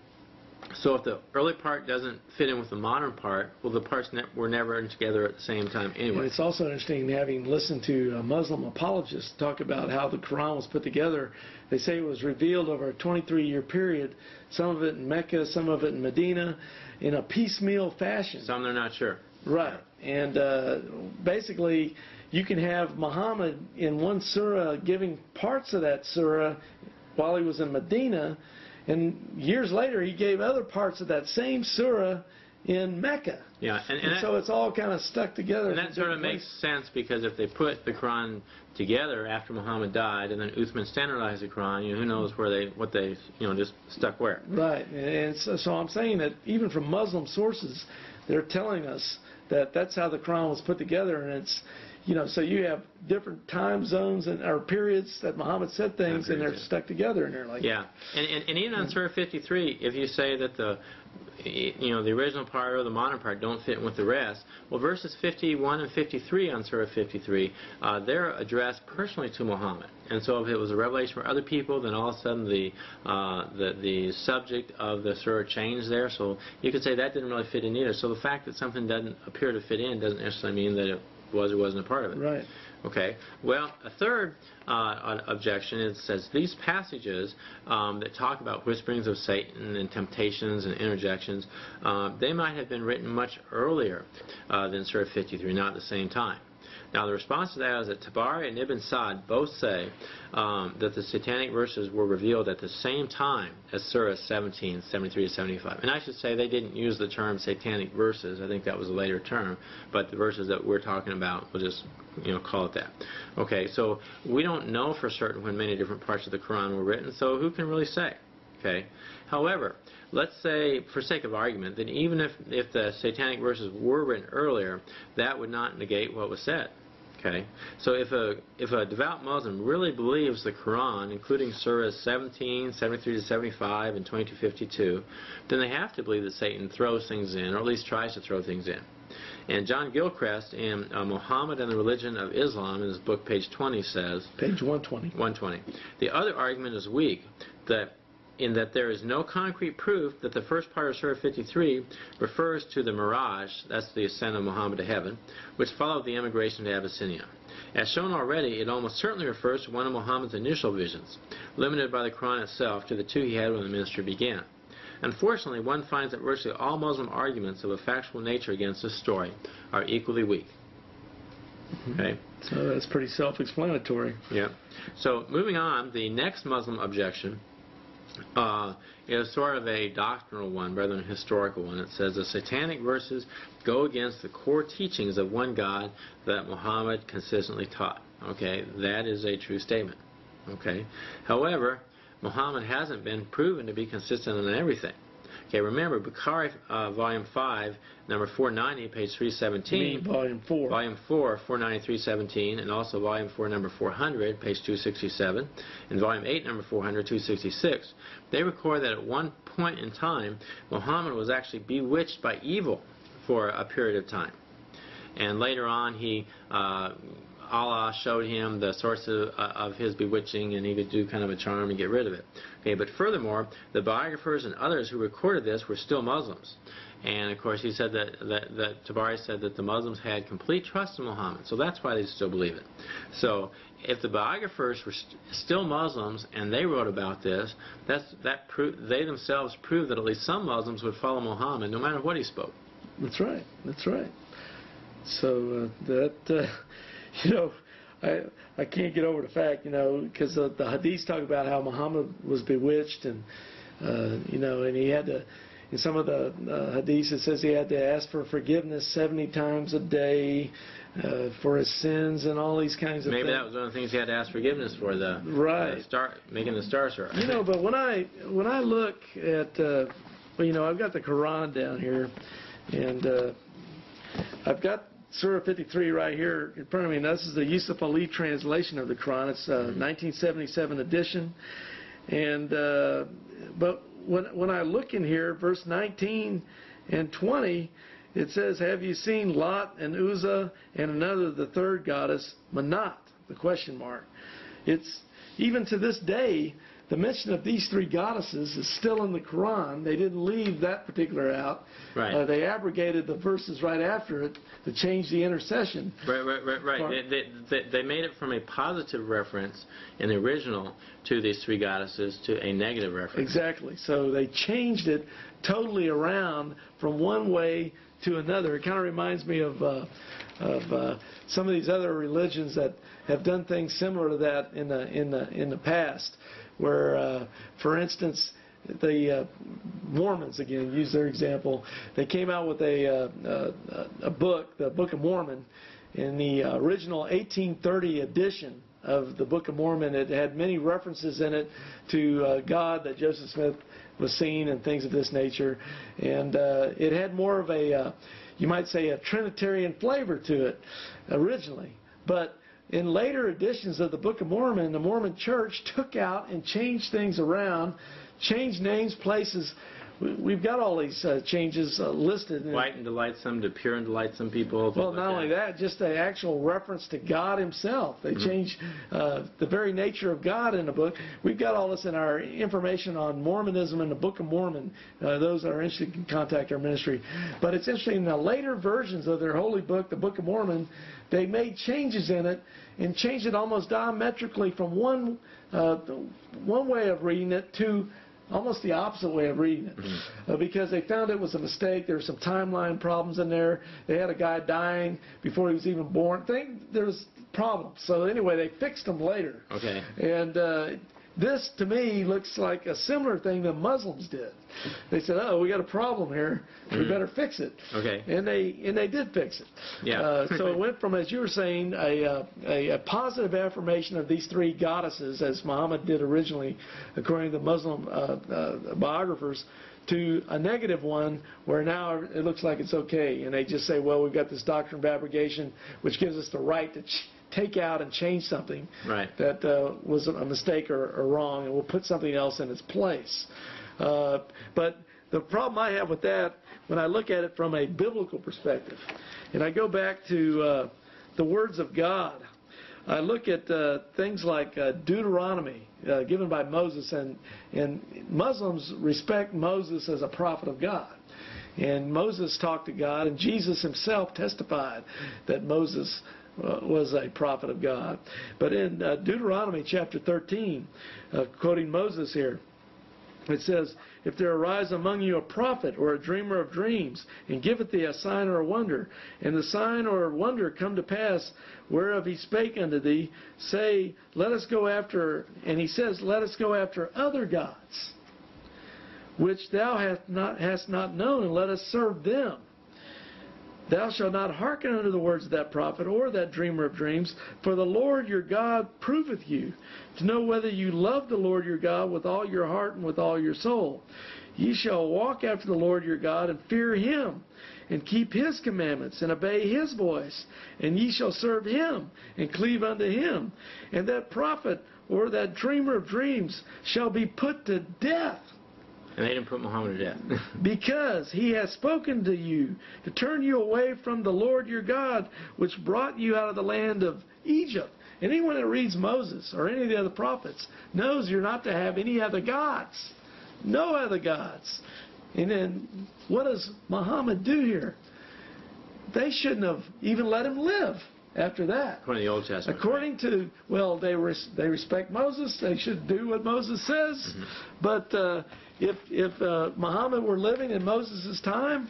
so if the early part doesn't fit in with the modern part, well, the parts ne were never in together at the same time anyway. And it's also interesting having listened to uh, Muslim apologists talk about how the Quran was put together. They say it was revealed over a twenty-three year period, some of it in Mecca, some of it in Medina, in a piecemeal fashion. Some they're not sure. Right. And uh, basically, you can have Muhammad in one surah giving parts of that surah while he was in Medina, and years later he gave other parts of that same surah in Mecca. Yeah, and, and, and that, so it's all kind of stuck together. And that sort of makes sense because if they put the Quran together after Muhammad died, and then Uthman standardized the Quran, you know, who knows where they, what they, you know, just stuck where. Right, and so, so I'm saying that even from Muslim sources, they're telling us that that's how the Quran was put together, and it's, you know, so you have different time zones and or periods that Muhammad said things, and they're stuck together, and they're like. Yeah, and and, and even on Surah fifty-three, if you say that the, you know, the original part or the modern part don't fit with the rest, well, verses fifty-one and fifty-three on Surah fifty-three, uh, they're addressed personally to Muhammad. And so if it was a revelation for other people, then all of a sudden the uh, the the subject of the surah changed there. So you could say that didn't really fit in either. So the fact that something doesn't appear to fit in doesn't necessarily mean that it was or wasn't a part of it. Right. Okay. Well, a third uh, objection is says these passages um, that talk about whisperings of Satan and temptations and interjections, uh, they might have been written much earlier uh, than Surah fifty-three, not at the same time. Now, the response to that is that Tabari and Ibn Sa'd both say um, that the satanic verses were revealed at the same time as Surah seventeen, seventy-three to seventy-five. And I should say they didn't use the term satanic verses. I think that was a later term. But the verses that we're talking about, we'll just you know, call it that. Okay, so we don't know for certain when many different parts of the Quran were written, so who can really say? Okay. However, let's say, for sake of argument, that even if, if the satanic verses were written earlier, that would not negate what was said. Okay, so if a if a devout Muslim really believes the Quran, including surahs seventeen, seventy-three to seventy-five, and twenty-two fifty-two, then they have to believe that Satan throws things in, or at least tries to throw things in. And John Gilchrist in uh, Muhammad and the Religion of Islam, in his book, page twenty, says, page one twenty. one twenty. The other argument is weak, that in that there is no concrete proof that the first part of Surah fifty-three refers to the Miraj, that's the ascent of Muhammad to heaven, which followed the emigration to Abyssinia. As shown already, it almost certainly refers to one of Muhammad's initial visions, limited by the Quran itself to the two he had when the ministry began. Unfortunately, one finds that virtually all Muslim arguments of a factual nature against this story are equally weak. Okay? So that's pretty self-explanatory. Yeah. So moving on, the next Muslim objection Uh, is sort of a doctrinal one rather than a historical one. It says the satanic verses go against the core teachings of one God that Muhammad consistently taught. Okay, that is a true statement. Okay, however, Muhammad hasn't been proven to be consistent in everything. Okay, remember Bukhari, uh, volume five, number four ninety, page three seventeen. You mean volume four? Volume four, four ninety, three seventeen, and also volume four, number four hundred, page two sixty-seven, and volume eight, number four hundred, two sixty-six. They record that at one point in time, Muhammad was actually bewitched by evil for a period of time. And later on, he uh, Allah showed him the source of, uh, of his bewitching, and he could do kind of a charm and get rid of it. Okay, but furthermore, the biographers and others who recorded this were still Muslims. And of course, he said that, that, that Tabari said that the Muslims had complete trust in Muhammad, so that's why they still believe it. So, if the biographers were st still Muslims and they wrote about this, that's, that pro they themselves proved that at least some Muslims would follow Muhammad no matter what he spoke. That's right. That's right. So uh, that. Uh, You know, I I can't get over the fact, you know, because the, the hadiths talk about how Muhammad was bewitched, and uh, you know, and he had to. In some of the uh, hadiths, it says he had to ask for forgiveness seventy times a day uh, for his sins and all these kinds of Maybe things. Maybe that was one of the things he had to ask forgiveness for, the right the star, making the stars right. You know, but when I when I look at, uh, well, you know, I've got the Quran down here, and uh, I've got Surah fifty-three right here in front of me, and this is the Yusuf Ali translation of the Quran. It's a mm-hmm. nineteen seventy-seven edition. And uh, but when when I look in here, verse nineteen and twenty, it says, "Have you seen Lot and Uzzah and another, the third goddess, Manat?" The question mark. It's even to this day, the mention of these three goddesses is still in the Quran. They didn't leave that particular out. Right. Uh, they abrogated the verses right after it to change the intercession. Right, right, right. right. They, they, they made it from a positive reference in the original to these three goddesses to a negative reference. Exactly. So they changed it totally around from one way to another. It kind of reminds me of uh, of uh, some of these other religions that have done things similar to that in the in the in the past. Where, uh, for instance, the uh, Mormons, again, use their example, they came out with a, uh, uh, a book, the Book of Mormon. In the uh, original eighteen thirty edition of the Book of Mormon, it had many references in it to uh, God that Joseph Smith was seeing and things of this nature. And uh, it had more of a, uh, you might say, a Trinitarian flavor to it originally. But in later editions of the Book of Mormon, the Mormon Church took out and changed things around, changed names, places. We've got all these uh, changes uh, listed. White and delightsome to pure and delightsome people. Well, not only that, just the actual reference to God Himself. They mm-hmm. changed uh, the very nature of God in the book. We've got all this in our information on Mormonism in the Book of Mormon. Uh, those that are interested can contact our ministry. But it's interesting, in the later versions of their holy book, the Book of Mormon, they made changes in it and changed it almost diametrically from one uh, one way of reading it to almost the opposite way of reading it, Mm-hmm. uh, because they found it was a mistake. There were some timeline problems in there. They had a guy dying before he was even born. Thing there was problems. So anyway, they fixed them later. Okay. And uh, this, to me, looks like a similar thing that Muslims did. They said, "Oh, we got a problem here. We Mhm. better fix it." Okay. And they and they did fix it. Yeah. Uh, so it went from, as you were saying, a, uh, a a positive affirmation of these three goddesses, as Muhammad did originally, according to the Muslim uh, uh, biographers, to a negative one where now it looks like it's okay, and they just say, "Well, we've got this doctrine of abrogation, which gives us the right to ch- take out and change something Right. that uh, was a mistake or, or wrong, and we'll put something else in its place." Uh, but the problem I have with that, when I look at it from a biblical perspective, and I go back to uh, the words of God, I look at uh, things like uh, Deuteronomy uh, given by Moses, and, and Muslims respect Moses as a prophet of God. And Moses talked to God, and Jesus himself testified that Moses uh, was a prophet of God. But in uh, Deuteronomy chapter thirteen, uh, quoting Moses here, it says, "If there arise among you a prophet or a dreamer of dreams, and giveth thee a sign or a wonder, and the sign or wonder come to pass, whereof he spake unto thee, say, let us go after," and he says, "let us go after other gods, which thou hast not, hast not known, and let us serve them. Thou shalt not hearken unto the words of that prophet or that dreamer of dreams, for the Lord your God proveth you, to know whether you love the Lord your God with all your heart and with all your soul. Ye shall walk after the Lord your God, and fear him, and keep his commandments, and obey his voice, and ye shall serve him, and cleave unto him. And that prophet or that dreamer of dreams shall be put to death, And they didn't put Muhammad to death. because he has spoken to you to turn you away from the Lord your God, which brought you out of the land of Egypt." Anyone that reads Moses or any of the other prophets knows you're not to have any other gods. No other gods. And then what does Muhammad do here? They shouldn't have even let him live after that. According to the Old Testament. According to, well, they res- they respect Moses. They should do what Moses says. Mm-hmm. But uh, if if uh, Muhammad were living in Moses' time,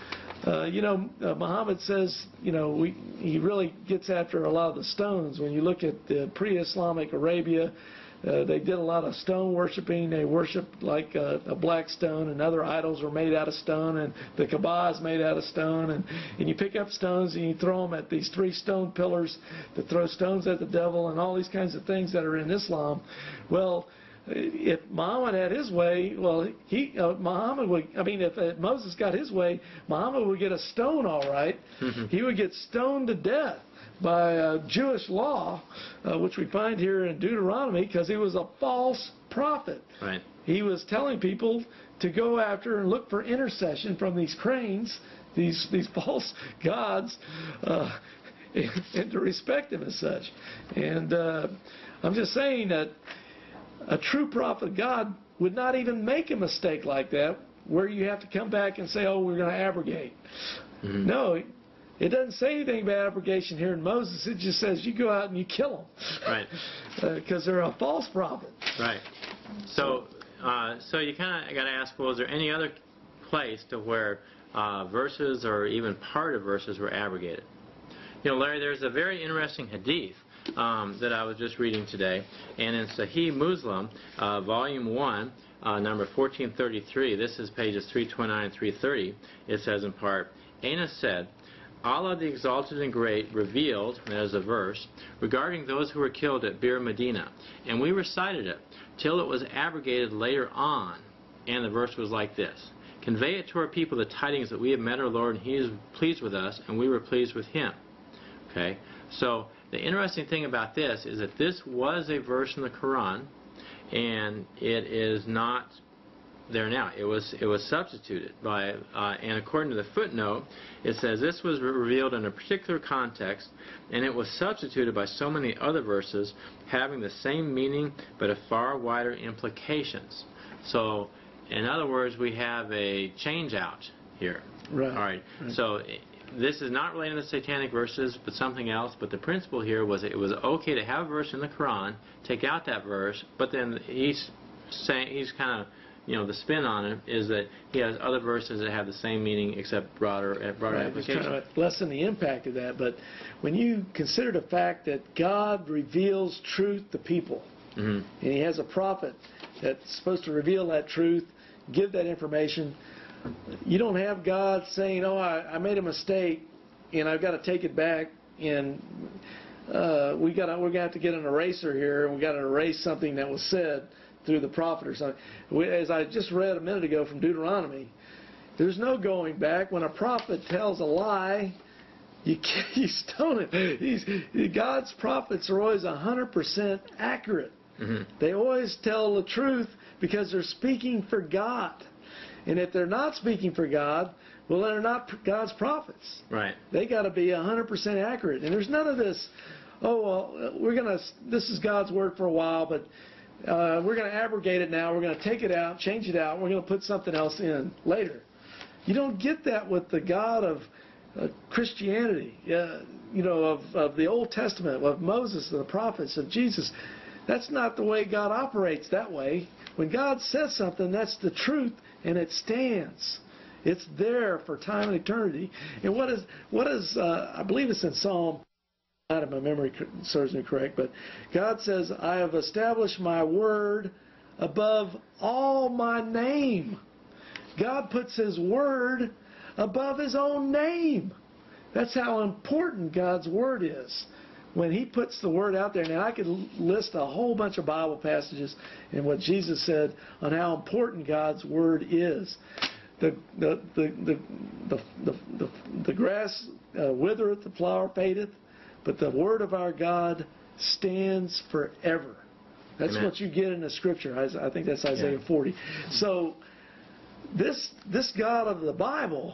uh, you know, uh, Muhammad says, you know, we, he really gets after a lot of the stones. When you look at the pre-Islamic Arabia, uh, they did a lot of stone worshiping. They worshiped like uh, a black stone, and other idols were made out of stone, and the Kaaba is made out of stone. And, and you pick up stones and you throw them at these three stone pillars that throw stones at the devil, and all these kinds of things that are in Islam. Well, if Muhammad had his way, well, he uh, Muhammad would. I mean, if uh, Moses got his way, Muhammad would get a stone, all right. Mm-hmm. He would get stoned to death by uh, Jewish law, uh, which we find here in Deuteronomy, because he was a false prophet. Right. He was telling people to go after and look for intercession from these cranes, these these false gods, uh, and, and to respect them as such. And uh, I'm just saying that a true prophet of God would not even make a mistake like that, where you have to come back and say, "Oh, we're going to abrogate." Mm-hmm. No, it doesn't say anything about abrogation here in Moses. It just says you go out and you kill them. Right. Because uh, they're a false prophet. Right. So, uh, so you kind of got to ask, well, is there any other place to where uh, verses or even part of verses were abrogated? You know, Larry, there's a very interesting hadith um, that I was just reading today, and in Sahih Muslim, uh, Volume one, uh, number fourteen thirty-three, this is pages three twenty-nine and three thirty, it says in part, Anas said, Allah the Exalted and Great revealed, and there's a verse, regarding those who were killed at Bir Medina, and we recited it till it was abrogated later on, and the verse was like this, convey it to our people the tidings that we have met our Lord, and he is pleased with us, and we were pleased with him. Okay, so the interesting thing about this is that this was a verse in the Quran, and it is not there now. It was it was substituted by, uh, and according to the footnote, it says this was revealed in a particular context, and it was substituted by so many other verses having the same meaning but a far wider implications. So, in other words, we have a change out here. Right. All right. Right. So this is not related to satanic verses, but something else. But the principle here was it was okay to have a verse in the Quran, take out that verse, but then he's saying he's kind of you know, the spin on it is that he has other verses that have the same meaning except broader, broader Right, just application. trying to lessen the impact of that. But when you consider the fact that God reveals truth to people, Mm-hmm. and He has a prophet that's supposed to reveal that truth, give that information, you don't have God saying, "Oh, I, I made a mistake, and I've got to take it back, and uh, we got we're gonna have to get an eraser here, and we got to erase something that was said through the prophet or something." We, as I just read a minute ago from Deuteronomy, there's no going back. When a prophet tells a lie, you can't, you stone him. He's, God's prophets are always one hundred percent accurate. Mm-hmm. They always tell the truth because they're speaking for God. And if they're not speaking for God, well, they're not God's prophets. Right. They got to be one hundred percent accurate. And there's none of this, oh, well, we're going to, this is God's word for a while, but uh, we're going to abrogate it now. We're going to take it out, change it out. We're going to put something else in later. You don't get that with the God of uh, Christianity, uh, you know, of, of the Old Testament, of Moses and the prophets, of Jesus. That's not the way God operates that way. When God says something, that's the truth, and it stands. It's there for time and eternity. And what is, what is uh, I believe it's in Psalm, not if my memory serves me correct, but God says, "I have established my word above all my name." God puts His word above His own name. That's how important God's word is. When He puts the word out there, now I could list a whole bunch of Bible passages and what Jesus said on how important God's word is. The the the the the, the, the, the grass uh, withereth, the flower fadeth, but the word of our God stands forever. That's Amen. what you get in the Scripture. I, I think that's Isaiah Yeah. forty. So this this God of the Bible,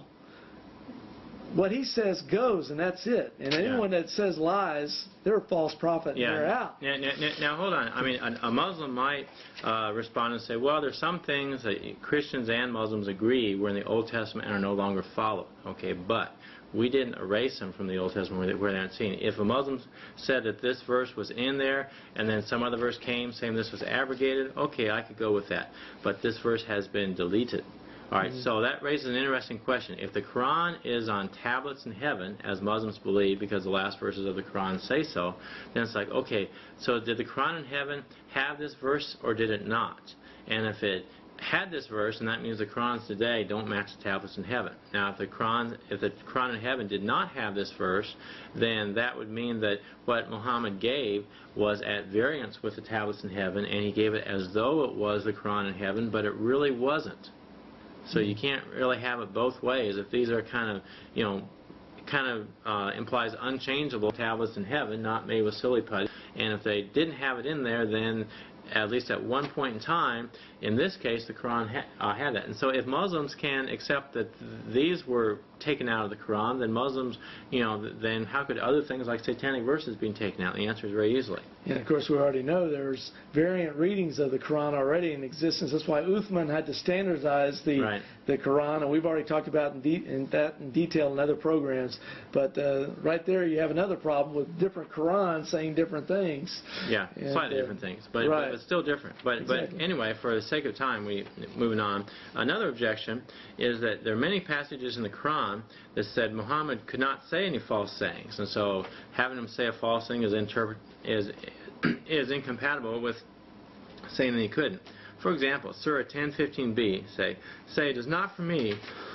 what He says goes, and that's it. And anyone Yeah. that says lies, they're a false prophet, Yeah. and they're out. Now, now, now, now, hold on. I mean, a, a Muslim might uh, respond and say, well, there's some things that Christians and Muslims agree were in the Old Testament and are no longer followed. Okay, but we didn't erase them from the Old Testament where they, where they aren't seen. If a Muslim said that this verse was in there and then some other verse came saying this was abrogated, okay, I could go with that. But this verse has been deleted. All right, mm-hmm. So that raises an interesting question. If the Quran is on tablets in heaven, as Muslims believe because the last verses of the Quran say so, then it's like, okay, so did the Quran in heaven have this verse or did it not? And if it had this verse, and that means the Qurans today don't match the tablets in heaven. Now, if the Quran, if the Quran in heaven did not have this verse, then that would mean that what Muhammad gave was at variance with the tablets in heaven, and he gave it as though it was the Quran in heaven, but it really wasn't. So you can't really have it both ways. If these are kind of, you know, kind of uh, implies unchangeable tablets in heaven, not made with silly putty, and if they didn't have it in there, then at least at one point in time, in this case, the Quran ha uh, had that. And so if Muslims can accept that th these were taken out of the Quran, then Muslims, you know, th then how could other things like satanic verses be taken out? The answer is very easily. And of course, we already know there's variant readings of the Quran already in existence. That's why Uthman had to standardize the Right. the Quran, and we've already talked about in, de in that in detail in other programs. But uh, right there, you have another problem with different Qurans saying different things. Yeah, and, slightly uh, different things, but, right. but it's still different. But Exactly. but anyway, for the sake of time, we moving on. Another objection is that there are many passages in the Quran that said Muhammad could not say any false sayings, and so having him say a false thing is interpret is is incompatible with saying that he couldn't. For example, Surah ten fifteen b say, say it is not for me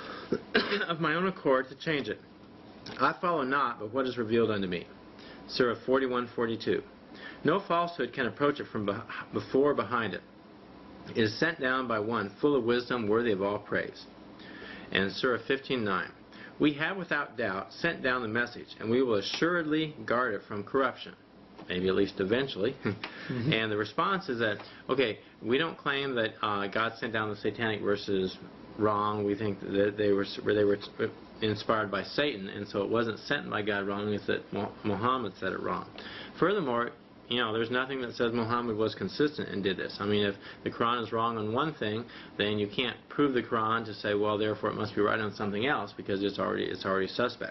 of my own accord to change it. I follow not but what is revealed unto me. Surah forty-one forty-two. No falsehood can approach it from before or behind it. It is sent down by one full of wisdom, worthy of all praise. And Surah fifteen nine. We have without doubt sent down the message, and we will assuredly guard it from corruption. Maybe at least eventually. Mm-hmm. And the response is that, okay, we don't claim that uh, God sent down the satanic verses wrong. We think that they were they were inspired by Satan, and so it wasn't sent by God wrong. It's that Muhammad said it wrong. Furthermore, you know, there's nothing that says Muhammad was consistent and did this. I mean, if the Quran is wrong on one thing, then you can't prove the Quran to say, well, therefore it must be right on something else because it's already it's already suspect.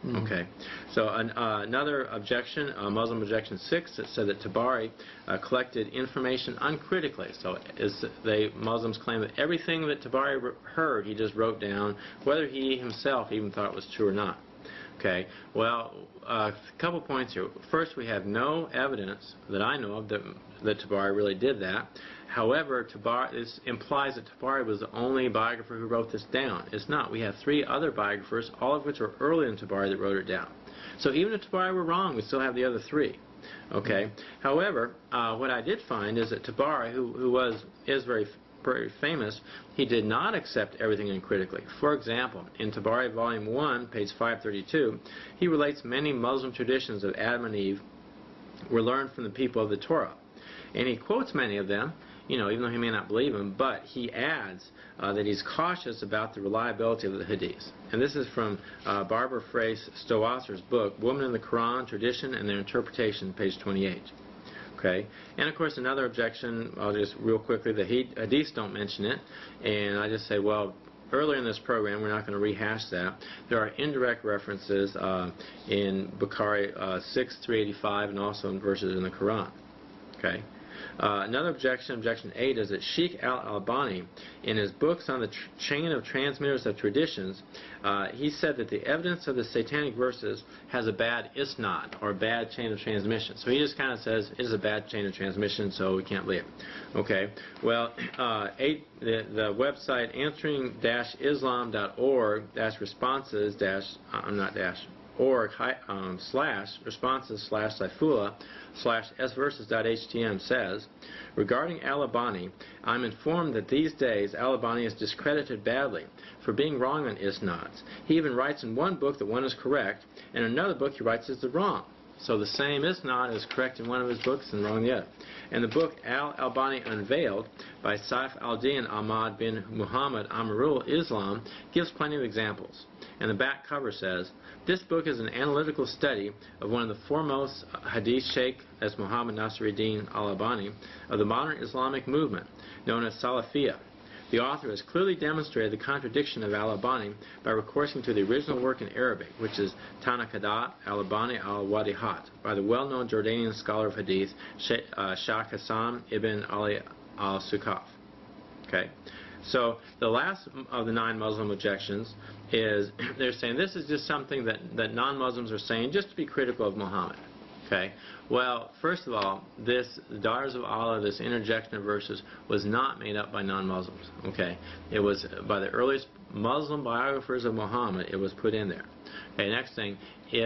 Mm. Okay. So an, uh, another objection, uh, Muslim objection six, that said that Tabari uh, collected information uncritically. So is they Muslims claim that everything that Tabari heard, he just wrote down, whether he himself even thought it was true or not. Okay. Well, uh, a couple points here. First, we have no evidence that I know of that, that Tabari really did that. However, Tabari, this implies that Tabari was the only biographer who wrote this down. It's not. We have three other biographers, all of which were earlier than Tabari, that wrote it down. So even if Tabari were wrong, we still have the other three. Okay. However, uh, what I did find is that Tabari, who, who was is very very famous, he did not accept everything uncritically. For example, in Tabari Volume one, page five thirty-two, he relates many Muslim traditions of Adam and Eve were learned from the people of the Torah. And he quotes many of them, you know, even though he may not believe them, but he adds uh, that he's cautious about the reliability of the hadiths. And this is from uh, Barbara Frase Stowasser's book, Women in the Quran, Tradition and Their Interpretation, page twenty-eight. Okay, and of course another objection, I'll just real quickly, the hadiths don't mention it, and I just say, well, earlier in this program, we're not going to rehash that. There are indirect references uh, in Bukhari uh, six three eighty-five and also in verses in the Quran. Okay. Uh, another objection, objection eight, is that Sheikh al-Albani, in his books on the tr chain of transmitters of traditions, uh, he said that the evidence of the satanic verses has a bad isnad, or a bad chain of transmission. So he just kind of says it is a bad chain of transmission, so we can't believe it. Okay. Well, uh, eight, the, the website answering dash islam dot org dash responses dash I'm not dash org um, slash responses slash Saifullah slash sverses.htm says, regarding al-Albani, I'm informed that these days al-Albani is discredited badly for being wrong on isnads. He even writes in one book that one is correct, and in another book he writes is the wrong. So the same isnad is correct in one of his books and wrong in the other. And the book Al-Albani Unveiled by Saif al-Din Ahmad bin Muhammad Amarul Islam gives plenty of examples. And the back cover says, this book is an analytical study of one of the foremost hadith sheikh, as Muhammad Nasiruddin al-Albani, of the modern Islamic movement, known as Salafiyah. The author has clearly demonstrated the contradiction of al-Albani by recoursing to the original work in Arabic, which is Tanaqadat al-Albani al-Wadihat, by the well-known Jordanian scholar of hadith, Sheikh uh, Hassam ibn Ali al-Sukaf. Okay? So the last of the nine Muslim objections is they're saying this is just something that, that non-Muslims are saying just to be critical of Muhammad. Okay. Well, first of all, this the Daughters of Allah, this interjection of verses, was not made up by non-Muslims. Okay. It was by the earliest Muslim biographers of Muhammad. It was put in there. Okay. Next thing,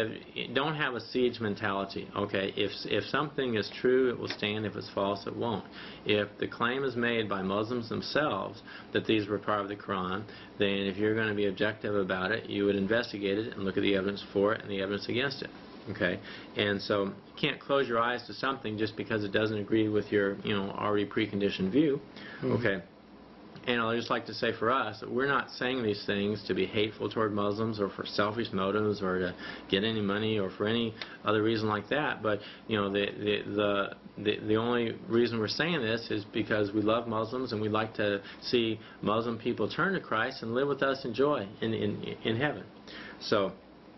if don't have a siege mentality. Okay. If if something is true, it will stand. If it's false, it won't. If the claim is made by Muslims themselves that these were part of the Quran, then if you're going to be objective about it, you would investigate it and look at the evidence for it and the evidence against it. Okay, and so you can't close your eyes to something just because it doesn't agree with your, you know, already preconditioned view. Mm-hmm. Okay, and I'd just like to say for us that we're not saying these things to be hateful toward Muslims or for selfish motives or to get any money or for any other reason like that. But you know, the the the the, the only reason we're saying this is because we love Muslims and we'd like to see Muslim people turn to Christ and live with us in joy in in in heaven. So.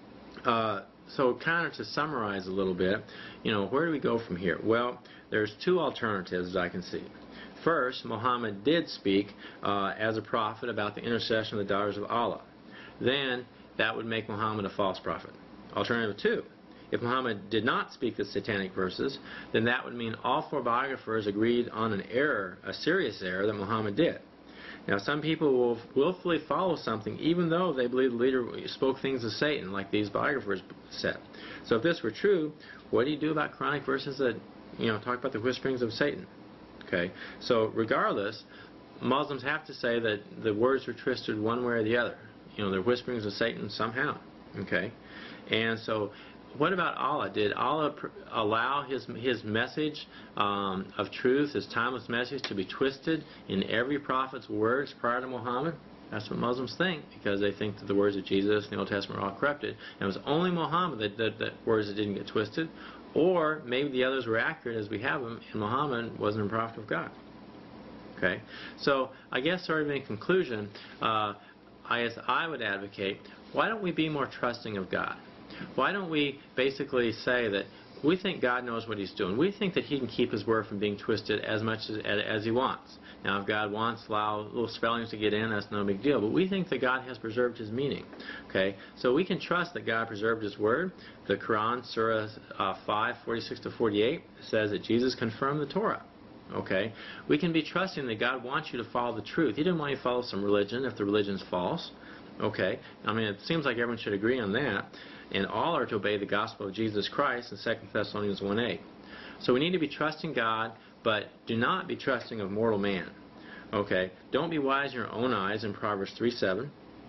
Uh, So kind of to summarize a little bit, you know, where do we go from here? Well, there's two alternatives I can see. First, Muhammad did speak uh, as a prophet about the intercession of the Daughters of Allah. Then that would make Muhammad a false prophet. Alternative two, if Muhammad did not speak the satanic verses, then that would mean all four biographers agreed on an error, a serious error that Muhammad did. Now, some people will willfully follow something even though they believe the leader spoke things of Satan, like these biographers said. So if this were true, what do you do about Quranic verses that, you know, talk about the whisperings of Satan? Okay, so regardless, Muslims have to say that the words were twisted one way or the other. You know, they're whisperings of Satan somehow. Okay, and so what about Allah? Did Allah pr allow his his message um, of truth, his timeless message, to be twisted in every prophet's words prior to Muhammad? That's what Muslims think, because they think that the words of Jesus and the Old Testament are all corrupted. And it was only Muhammad that, that, that words that didn't get twisted. Or maybe the others were accurate as we have them, and Muhammad wasn't a prophet of God. Okay? So I guess sort of in conclusion, uh, I guess I would advocate, why don't we be more trusting of God? Why don't we basically say that we think God knows what He's doing. We think that He can keep His Word from being twisted as much as, as He wants. Now, if God wants to allow little spellings to get in, that's no big deal. But we think that God has preserved His meaning. Okay, so we can trust that God preserved His Word. The Quran, Surah uh, five, forty-six to forty-eight, says that Jesus confirmed the Torah. Okay, we can be trusting that God wants you to follow the truth. He didn't want you to follow some religion if the religion's false. Okay, I mean, it seems like everyone should agree on that. And all are to obey the gospel of Jesus Christ in Second Thessalonians one eight. So we need to be trusting God, but do not be trusting of mortal man. Okay, don't be wise in your own eyes in Proverbs three seven.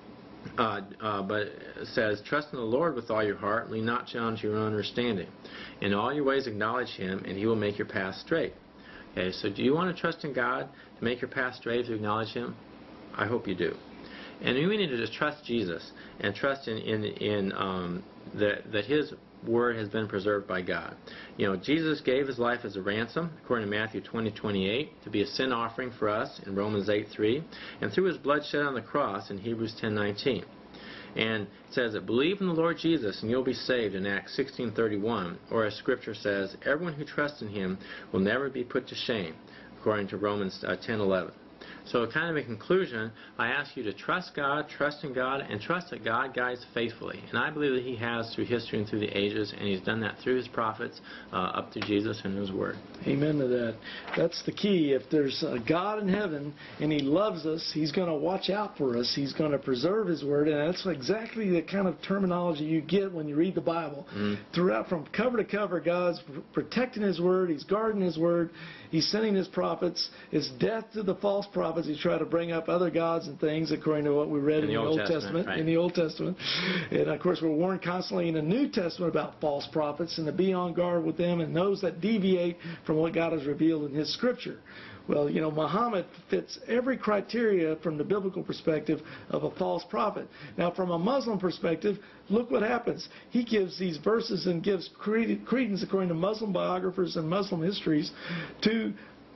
Uh, uh, but it says, trust in the Lord with all your heart, and lean not on your own understanding. In all your ways acknowledge Him, and He will make your path straight. Okay, so do you want to trust in God to make your path straight, to acknowledge Him? I hope you do. And we need to just trust Jesus and trust in, in, in um, that, that His Word has been preserved by God. You know, Jesus gave His life as a ransom, according to Matthew twenty twenty-eight, to be a sin offering for us in Romans eight three, and through His blood shed on the cross in Hebrews ten nineteen. And it says that believe in the Lord Jesus and you'll be saved in Acts sixteen thirty-one, or as Scripture says, everyone who trusts in Him will never be put to shame, according to Romans uh, ten eleven. So kind of in conclusion, I ask you to trust God, trust in God, and trust that God guides faithfully. And I believe that He has through history and through the ages, and He's done that through His prophets uh, up to Jesus and His Word. Amen to that. That's the key. If there's a God in heaven and He loves us, He's going to watch out for us. He's going to preserve His Word, and that's exactly the kind of terminology you get when you read the Bible. Mm. Throughout, from cover to cover, God's protecting His Word. He's guarding His Word. He's sending His prophets. It's death to the false prophets. He tried to bring up other gods and things according to what we read in, in the, the Old, Old Testament, Testament right. in the Old Testament. And of course, we're warned constantly in the New Testament about false prophets and to be on guard with them and those that deviate from what God has revealed in His Scripture. Well, you know, Muhammad fits every criteria from the biblical perspective of a false prophet. Now, from a Muslim perspective, look what happens. He gives these verses and gives credence, according to Muslim biographers and Muslim histories, to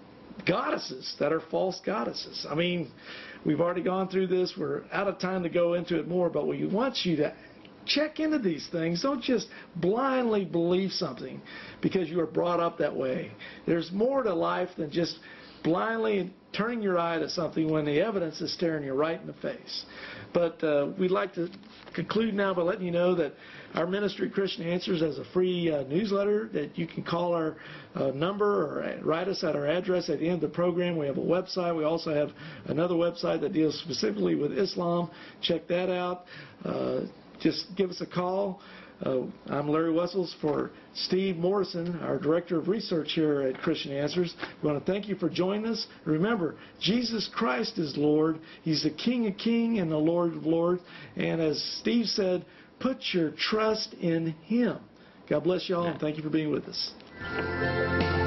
goddesses that are false goddesses. I mean, we've already gone through this. We're out of time to go into it more, but we want you to check into these things. Don't just blindly believe something because you were brought up that way. There's more to life than just blindly turning your eye to something when the evidence is staring you right in the face. But uh, we'd like to conclude now by letting you know that our ministry, Christian Answers, has a free uh, newsletter that you can call our uh, number or write us at our address at the end of the program. We have a website. We also have another website that deals specifically with Islam. Check that out. Uh, just give us a call. Uh, I'm Larry Wessels for Steve Morrison, our Director of Research here at Christian Answers. We want to thank you for joining us. Remember, Jesus Christ is Lord. He's the King of Kings and the Lord of Lords. And as Steve said, put your trust in Him. God bless you all, and thank you for being with us.